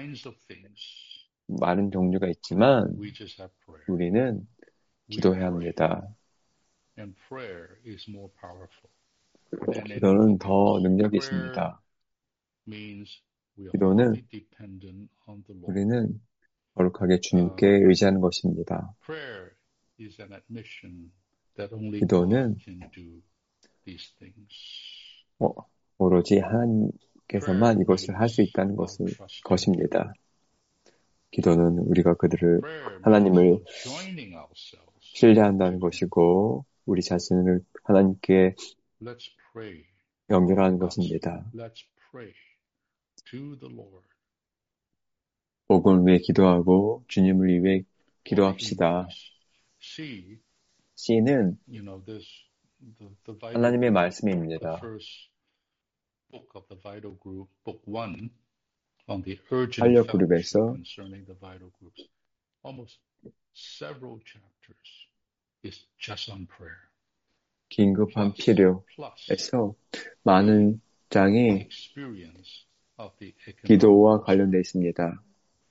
많은 종류가 있지만 우리는 기도해야 합니다. 기도는 더 능력이 있습니다. 기도는 우리는 거룩하게 주님께 의지하는 것입니다. 기도는 어, 오로지 하나님께서만 이것을 할 수 있다는 것을, 것입니다. 기도는 우리가 그들을, 하나님을 신뢰한다는 것이고 우리 자신을 하나님께 연결하는 것입니다. 복음을 위해 기도하고 주님을 위해 기도합시다. C는 하나님의 말씀입니다. 활력 그룹에서 긴급한 필요에서 많은 장이 기도와 관련되어 있습니다.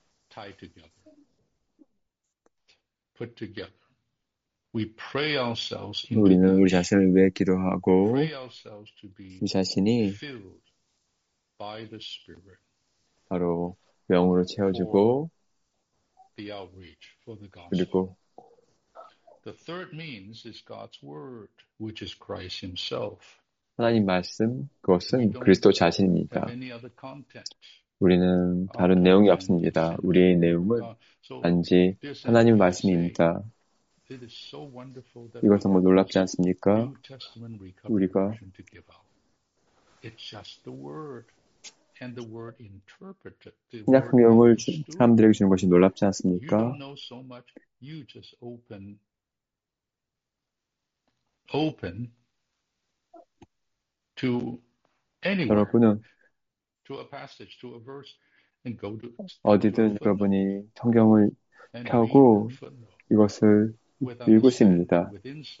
우리는 우리 자신을 위해 기도하고 우리 자신이 바로 영으로 채워지고 그리고 하나님 말씀, 그것은 그리스도 자신입니다. 우리는 다른 내용이 없습니다. 우리의 내용은 단지 하나님 말씀입니다. 이것 정말 놀랍지 않습니까? 우리가 신약 성경을 사람들에게 주는 것이 놀랍지 않습니까? 여러분은 어디든 여러분이 성경을 펴고 이것을 읽으십니다.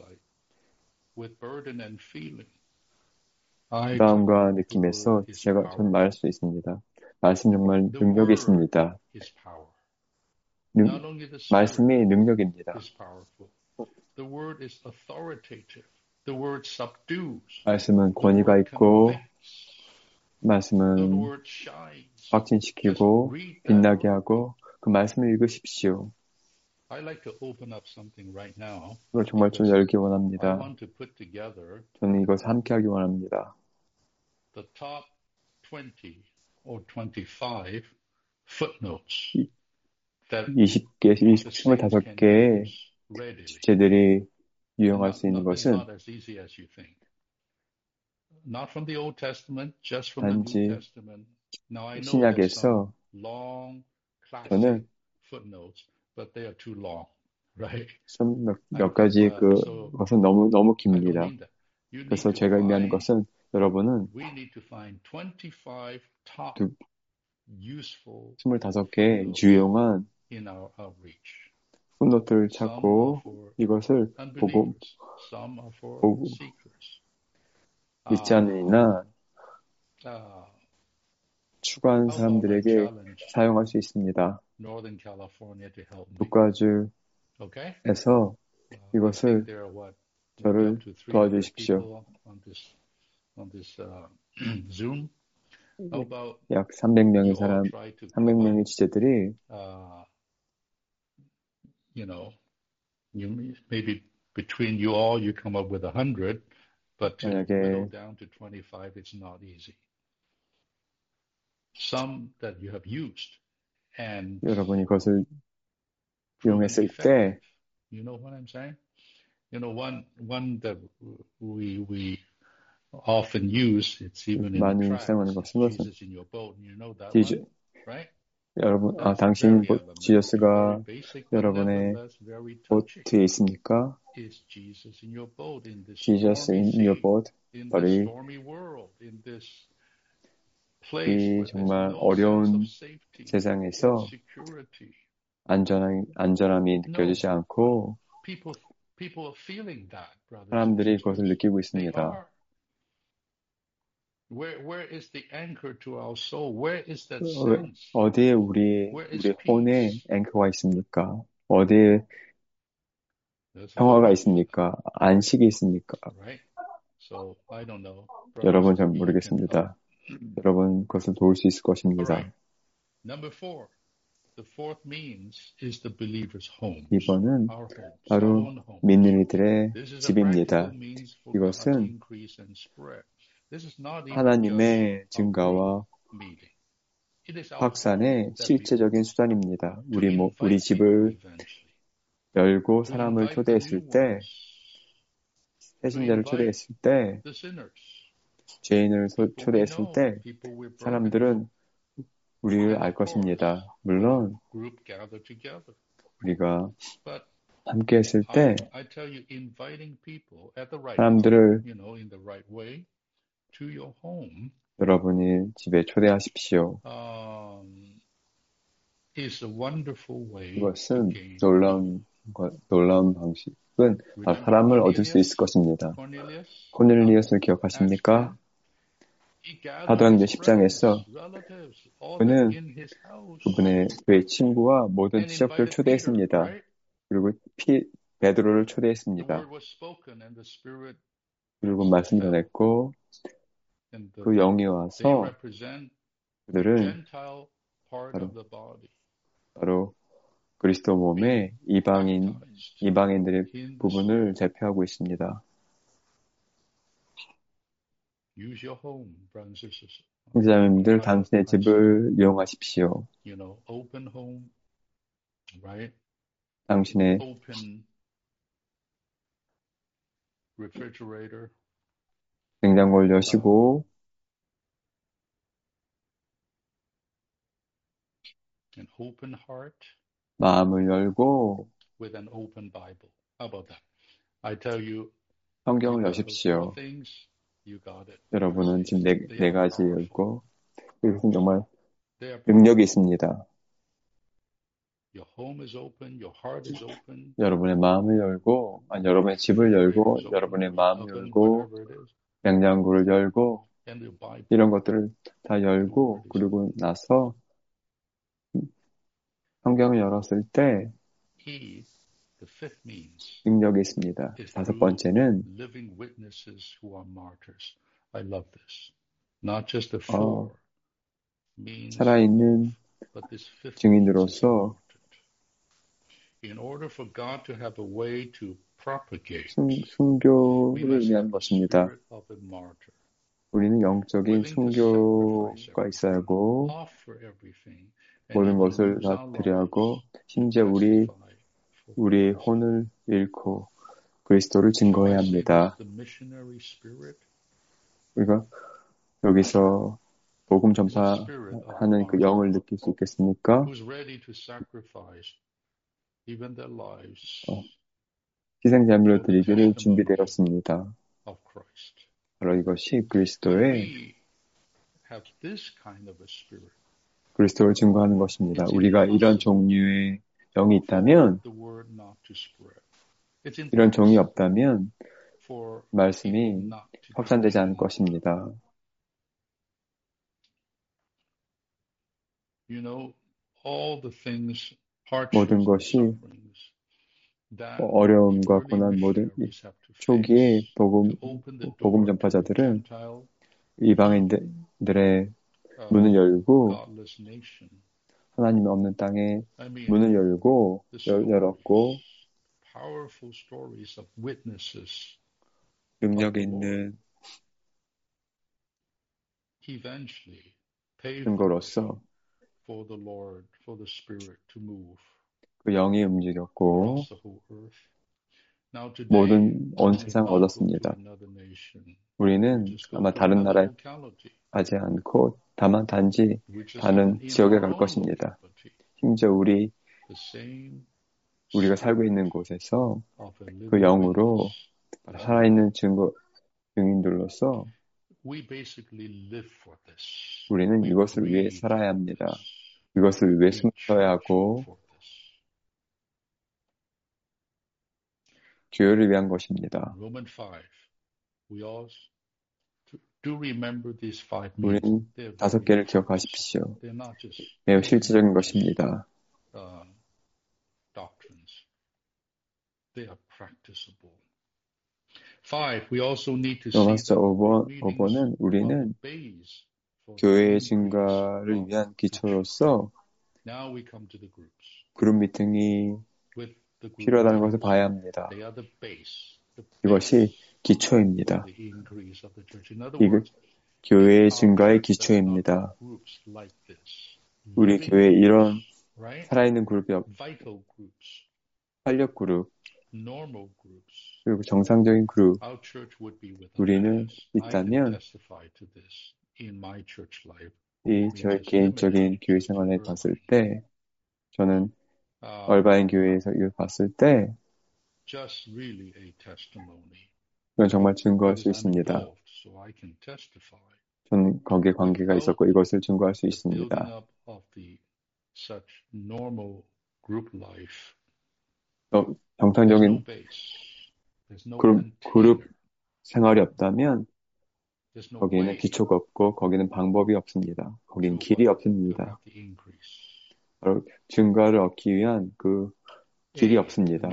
마음과 느낌에서 제가 전 말할 수 있습니다. 말씀 정말 능력이 있습니다. 능, 말씀이 능력입니다. 말씀은 권위가 있고 말씀은 확진시키고 빛나게 하고 그 말씀을 읽으십시오. 이걸 정말 좀 열기 원합니다. 저는 이것을 함께 하기 원합니다. 이십 개, 이십오 개의 주제들이 유용할 수 있는 것은 단지 신약에서 저는 몇, 몇 가지 그 것은 너무 너무 깁니다. 그래서 제가 의미하는 것은 여러분은 두, 스물다섯 개 유용한 풋노트를 찾고 이것을 보고, 보고 믿지 않는 이나 추가한 사람들에게 사용할 수 있습니다. 북가주에서 이것을 저를 도와주십시오. 약 삼백 명의 사람, 삼백 명의 지체들이 You know, you maybe between you all you come up with a hundred, but to whittle down to twenty-five, it's not easy. Some that you have used and 여러분이 그것을 이용했을 때, you know what I'm saying? You know, one one that we we often use, it's even in 많이 the 사용하는 tracts, 것은 is Jesus in your boat. You know that 지저, one, right? 여러분, 아, That's 당신 very 보, elementary, very 지저스가 basic, but 여러분의 nevertheless very touching. 보트에 있습니까? Is Jesus in your boat in this Jesus stormy in your sea, boat. in this 우리 stormy world, in this place 이 where there's 정말 no sense of 어려운 safety 세상에서 or security? 안전함, 안전함이 No, 느껴지지 않고 people people are feeling that, brothers and 사람들이 sisters. 그것을 느끼고 They 있습니다. are. Where where is the anchor to our soul? Where is that 어, sense? 어디에 우리, Where is 우리 혼에 peace? 앵커가 있습니까? 어디에 There's a 평화가 search, 있습니까? 안식이 있습니까? right? So I don't know. 여러분 Brothers, 잘 maybe you can help. 모르겠습니다. 여러분 그것을 도울 수 있을 All 것입니다. right. Number four. The fourth means is the believer's homes. 이번은 Our homes, our 바로 own homes. 믿는 이들의 This is a 집입니다. practical means for God's 이것은 increase and spread. This is not even just 하나님의 a group 증가와 meeting. It is our home 확산의 that we open 실제적인 수단입니다. to 우리, 모, invite 우리 people 집을 eventually. 열고 To 사람을 invite the new 초대했을 때, ones. To 새신자를 invite 초대했을 때, the sinners. 죄인을 소, People we 초대했을 know, 때, people we've broken 사람들은 우리를 And 알 of course, 것입니다. when the 물론 group gather together. 우리가 But 함께 했을 때 I, I tell you, inviting people at the right 사람들을 time, you know, in the right way, to your home, 여러분이 집에 초대하십시오. um, is a wonderful way to 그것은 gain people. 놀라운 것, 놀라운 방식은 바로 Remember 사람을 얻을 수 있을 Cornelius? 것입니다. Cornelius? 코넬리어스를 Acts 기억하십니까? ten. He gathered 사도행전 his 십 장에서 friends, relatives, all 그는 that in his house, 그분의 그의 친구와 모든 and 지역들을 invited Peter, 초대했습니다. right? 그리고 피, 베드로를 The 초대했습니다. word was spoken, and the Spirit 그리고 말씀 fell. 전했고 And the, 그 영이 they 와서 represent the 그들은 Gentile part 바로, of the body, 바로 그리스도 몸의 이방인, baptized 이방인들의 in the 부분을 Spirit. 대표하고 있습니다. Use your home, brothers and sisters. 형제자매님들, I, 당신의 I 집을 이용하십시오. you know, open home, right? 당신의 Open refrigerator, 냉장고를 uh, 여시고 an open heart 마음을 열고 with an open Bible. How about that? I tell you, you 성경을 got those four 여십시오. things, you got it. 여러분은 지금 네, They 네 are 가지 powerful. 열고 이것은 정말 They are 능력이 powerful. 있습니다. Your home is open, your heart is open, 여러분의 마음을 열고 아니, 여러분의 집을 열고 여러분의 마음을 열고 냉장고를 열고 이런 것들을 다 열고 그리고 나서 성경을 열었을 때 능력이 있습니다. 다섯 번째는 어, 살아있는 증인으로서 순, 순교를 의미하는 것입니다. 우리는 영적인 순교가 있어야 하고 모든 것을 다 드려야 하고 심지어 우리 우리의 혼을 잃고 그리스도를 증거해야 합니다. 우리가 여기서 복음 전파하는 그 영을 느낄 수 있겠습니까? 어, 희생자물로 드리기를 준비되었습니다. 바로 이것이 그리스도의 그리스도를 증거하는 것입니다. 우리가 이런 종류의 영이 있다면 이런 종이 없다면 말씀이 확산되지 않을 것입니다. 모든 것이 어려움과 고난 모든 초기에 복음, 복음 전파자들은 이방인들의 문을 열고 하나님이 없는 땅에 문을 열고 열었고 능력이 있는 증거로서 그 영이 움직였고 모든 온 세상 얻었습니다. 우리는 아마 다른 나라에 가지 않고 다만 단지 다른 지역에 갈 것입니다. 심지어 우리 우리가 살고 있는 곳에서 그 영으로 살아있는 증거 증인들로서 우리는 이것을 위해 살아야 합니다. 이것을 위해 숨어야 하고 교회를 위한 것입니다. 우리는 다섯 개를 기억하십시오. 매우 실질적인 것입니다. 로마서 오 번, 오 번은 우리는 교회의 증가를 위한 기초로서 그룹 미팅이 필요하다는 것을 봐야 합니다. 이것이 기초입니다. 이거 교회의 증가의 기초입니다. 우리 교회에 이런 살아있는 그룹이 없, 활력 그룹, 그리고 정상적인 그룹, 우리는 있다면 이 저의 개인적인 교회 생활을 봤을 때, 저는 얼바인 교회에서 이걸 봤을 때, 이건 정말 증거할 수 있습니다. 저는 거기에 관계가 있었고 이것을 증거할 수 있습니다. 어, 정상적인 그룹, 그룹 생활이 없다면 거기에는 기초가 없고 거기는 방법이 없습니다. 거기는 길이 없습니다. 바로 증거를 얻기 위한 그 길이 없습니다.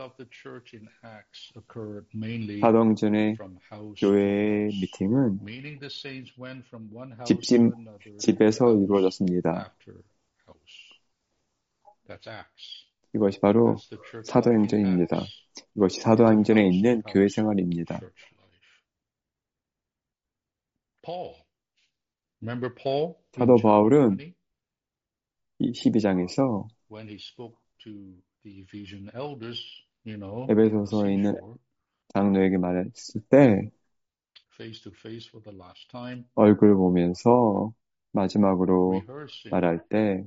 사도행전의 교회의 미팅은 집집, 집에서 이루어졌습니다. 이것이 바로 사도행전입니다. 이것이 사도행전에 있는 교회 생활입니다. 사도 바울은 십이 장에서 에베소서에 있는 장로에게 말했을 때 얼굴 보면서 마지막으로 말할 때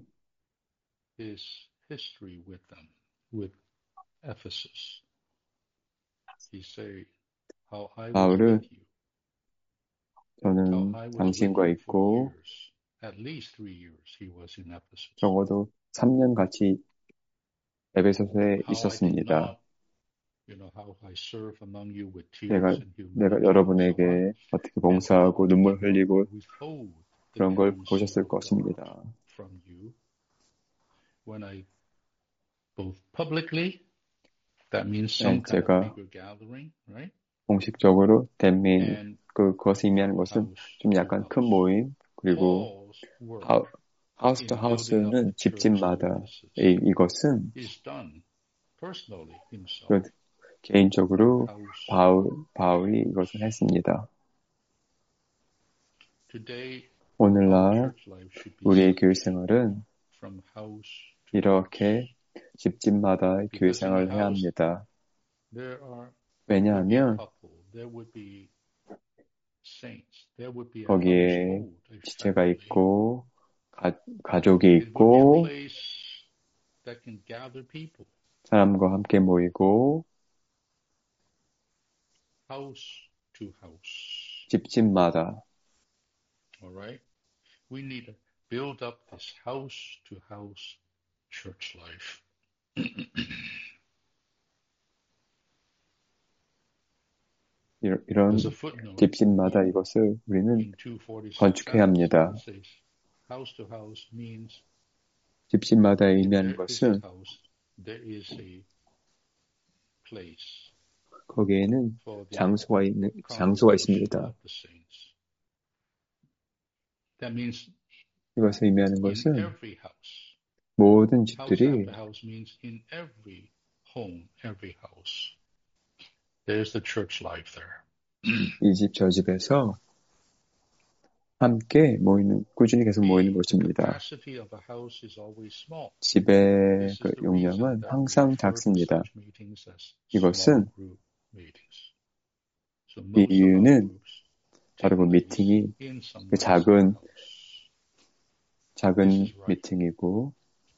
바울은 저는 당신과 있고 적어도 삼 년 같이 에베소서에 있었습니다. 내가, 내가 여러분에게 어떻게 봉사하고 눈물 흘리고 그런 걸 보셨을 것입니다. 네, 제가 공식적으로 대민 그, 그것을 의미하는 것은 좀 약간 큰 모임 그리고 하, 하우스 투 하우스는 집집마다 이, 이것은 그, 개인적으로 바울, 바울이 이것을 했습니다. 오늘날 우리의 교회 생활은 이렇게 집집마다 교회 생활을 해야 합니다. 왜냐하면 거기에 지체가 있고 가, 가족이 있고 사람과 함께 모이고 집집마다 이런 집집마다 이것을 우리는 건축해야 합니다. 집집마다 의미하는 것은 거기에는 장소가 있는 장소가 있습니다. 이것을 의미하는 것은 모든 집들이 이 집 저 집에서 함께 모이는, 꾸준히 계속 모이는 곳입니다. 집의 그 용량은 항상 작습니다. 이것은, 이 이유는 바로 그 미팅이 그 작은, 작은 미팅이고,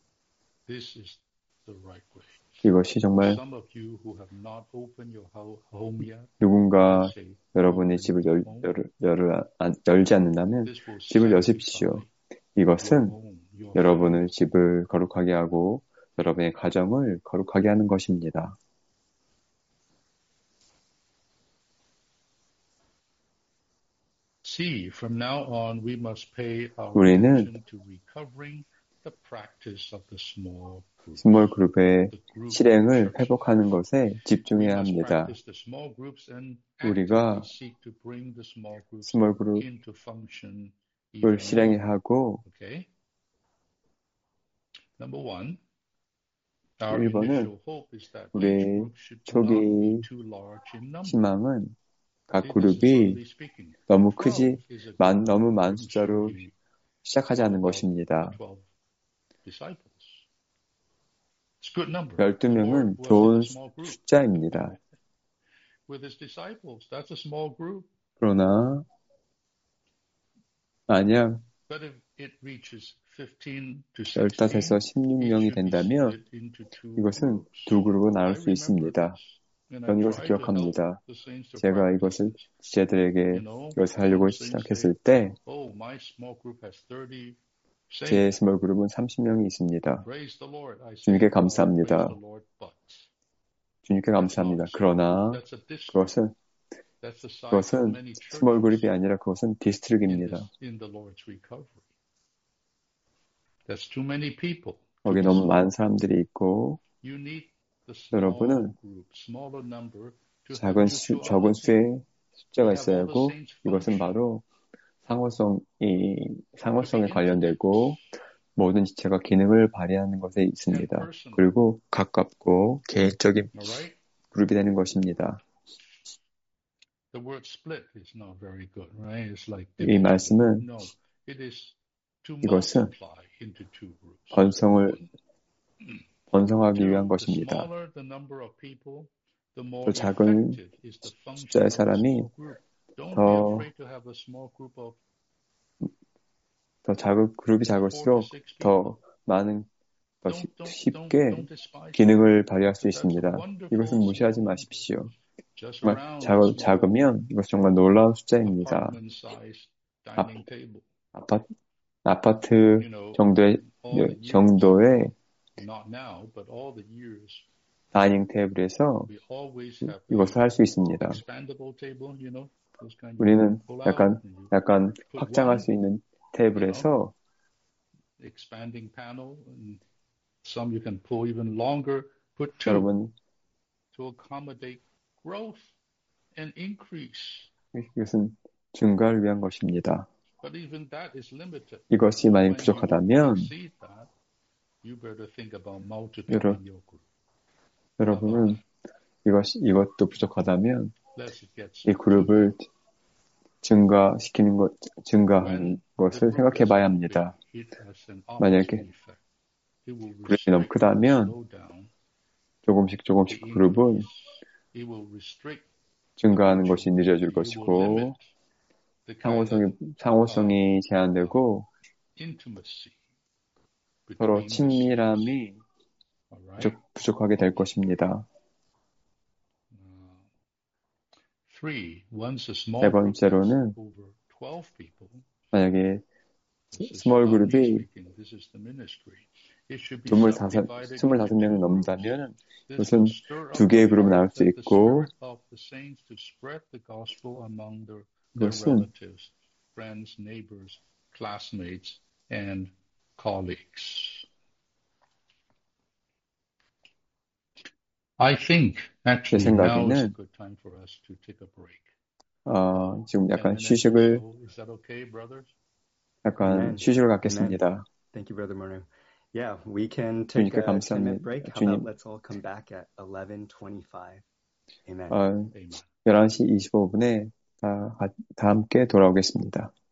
이것이 정말 누군가 여러분의 집을 열, 열, 열, 안, 열지 않는다면 집을 여십시오. 이것은 여러분의 집을 거룩하게 하고 여러분의 가정을 거룩하게 하는 것입니다. 우리는 스몰 그룹의 실행을 회복하는 것에 집중해야 합니다. 우리가 스몰 그룹을 실행해야 하고 일 번은 우리의 초기 희망은 각 그룹이 너무 크지, 만, 너무 많은 숫자로 시작하지 않는 것입니다. 열두 명은 좋은 숫자입니다. 그러나 만약 열다섯에서 십육 명이 된다면 이것은 두 그룹으로 나눌 수 있습니다. 저는 이것을 기억합니다. 제가 이것을 지체들에게 이것을 하려고 시작했을 때 제 스몰 그룹은 삼십 명이 있습니다. 주님께 감사합니다. 주님께 감사합니다. 그러나 그것은 그것은 스몰 그룹이 아니라 그것은 디스트릭입니다. 거기에 너무 많은 사람들이 있고 여러분은 작은 수, 적은 수의 숫자가 있어야 하고 이것은 바로 상호성이, 상호성에 관련되고 모든 지체가 기능을 발휘하는 것에 있습니다. 그리고 가깝고 개인적인 그룹이 되는 것입니다. 이 말씀은 이것은 번성을 번성하기 위한 것입니다. 또 작은 숫자의 사람이 더, 더 작은 그룹이 작을수록 더 많은 더 쉽게 기능을 발휘할 수 있습니다. 이것은 무시하지 마십시오. 정말 작, 작으면 이것은 정말 놀라운 숫자입니다. 아, 아파트, 아파트 정도의 정도의 다이닝 테이블에서 이것을 할 수 있습니다. 우리는 약간 약간 확장할 수 있는 테이블에서 여러분 이것은 증가를 위한 것입니다. 이것이 만약 부족하다면 여러, 여러분은 이것, 이것도 부족하다면 이 그룹을 증가시키는 것, 증가하는 것을 생각해 봐야 합니다. 만약에 그룹이 너무 크다면 조금씩 조금씩 그룹은 증가하는 것이 느려질 것이고 상호성이, 상호성이 제한되고 서로 친밀함이 부족, 부족하게 될 것입니다. 네 번째로는 만약에 스몰 그룹이 스물다섯 명이 넘는다면 이것은 두 개의 그룹이 나올 수 있고 이것은 제 생각에는 어, 지금 약간 휴식을 약간 휴식을 갖겠습니다. 주님께 감사합니다. 주님, 어, 열한 시 이십오 분에 다, 다 함께 돌아오겠습니다.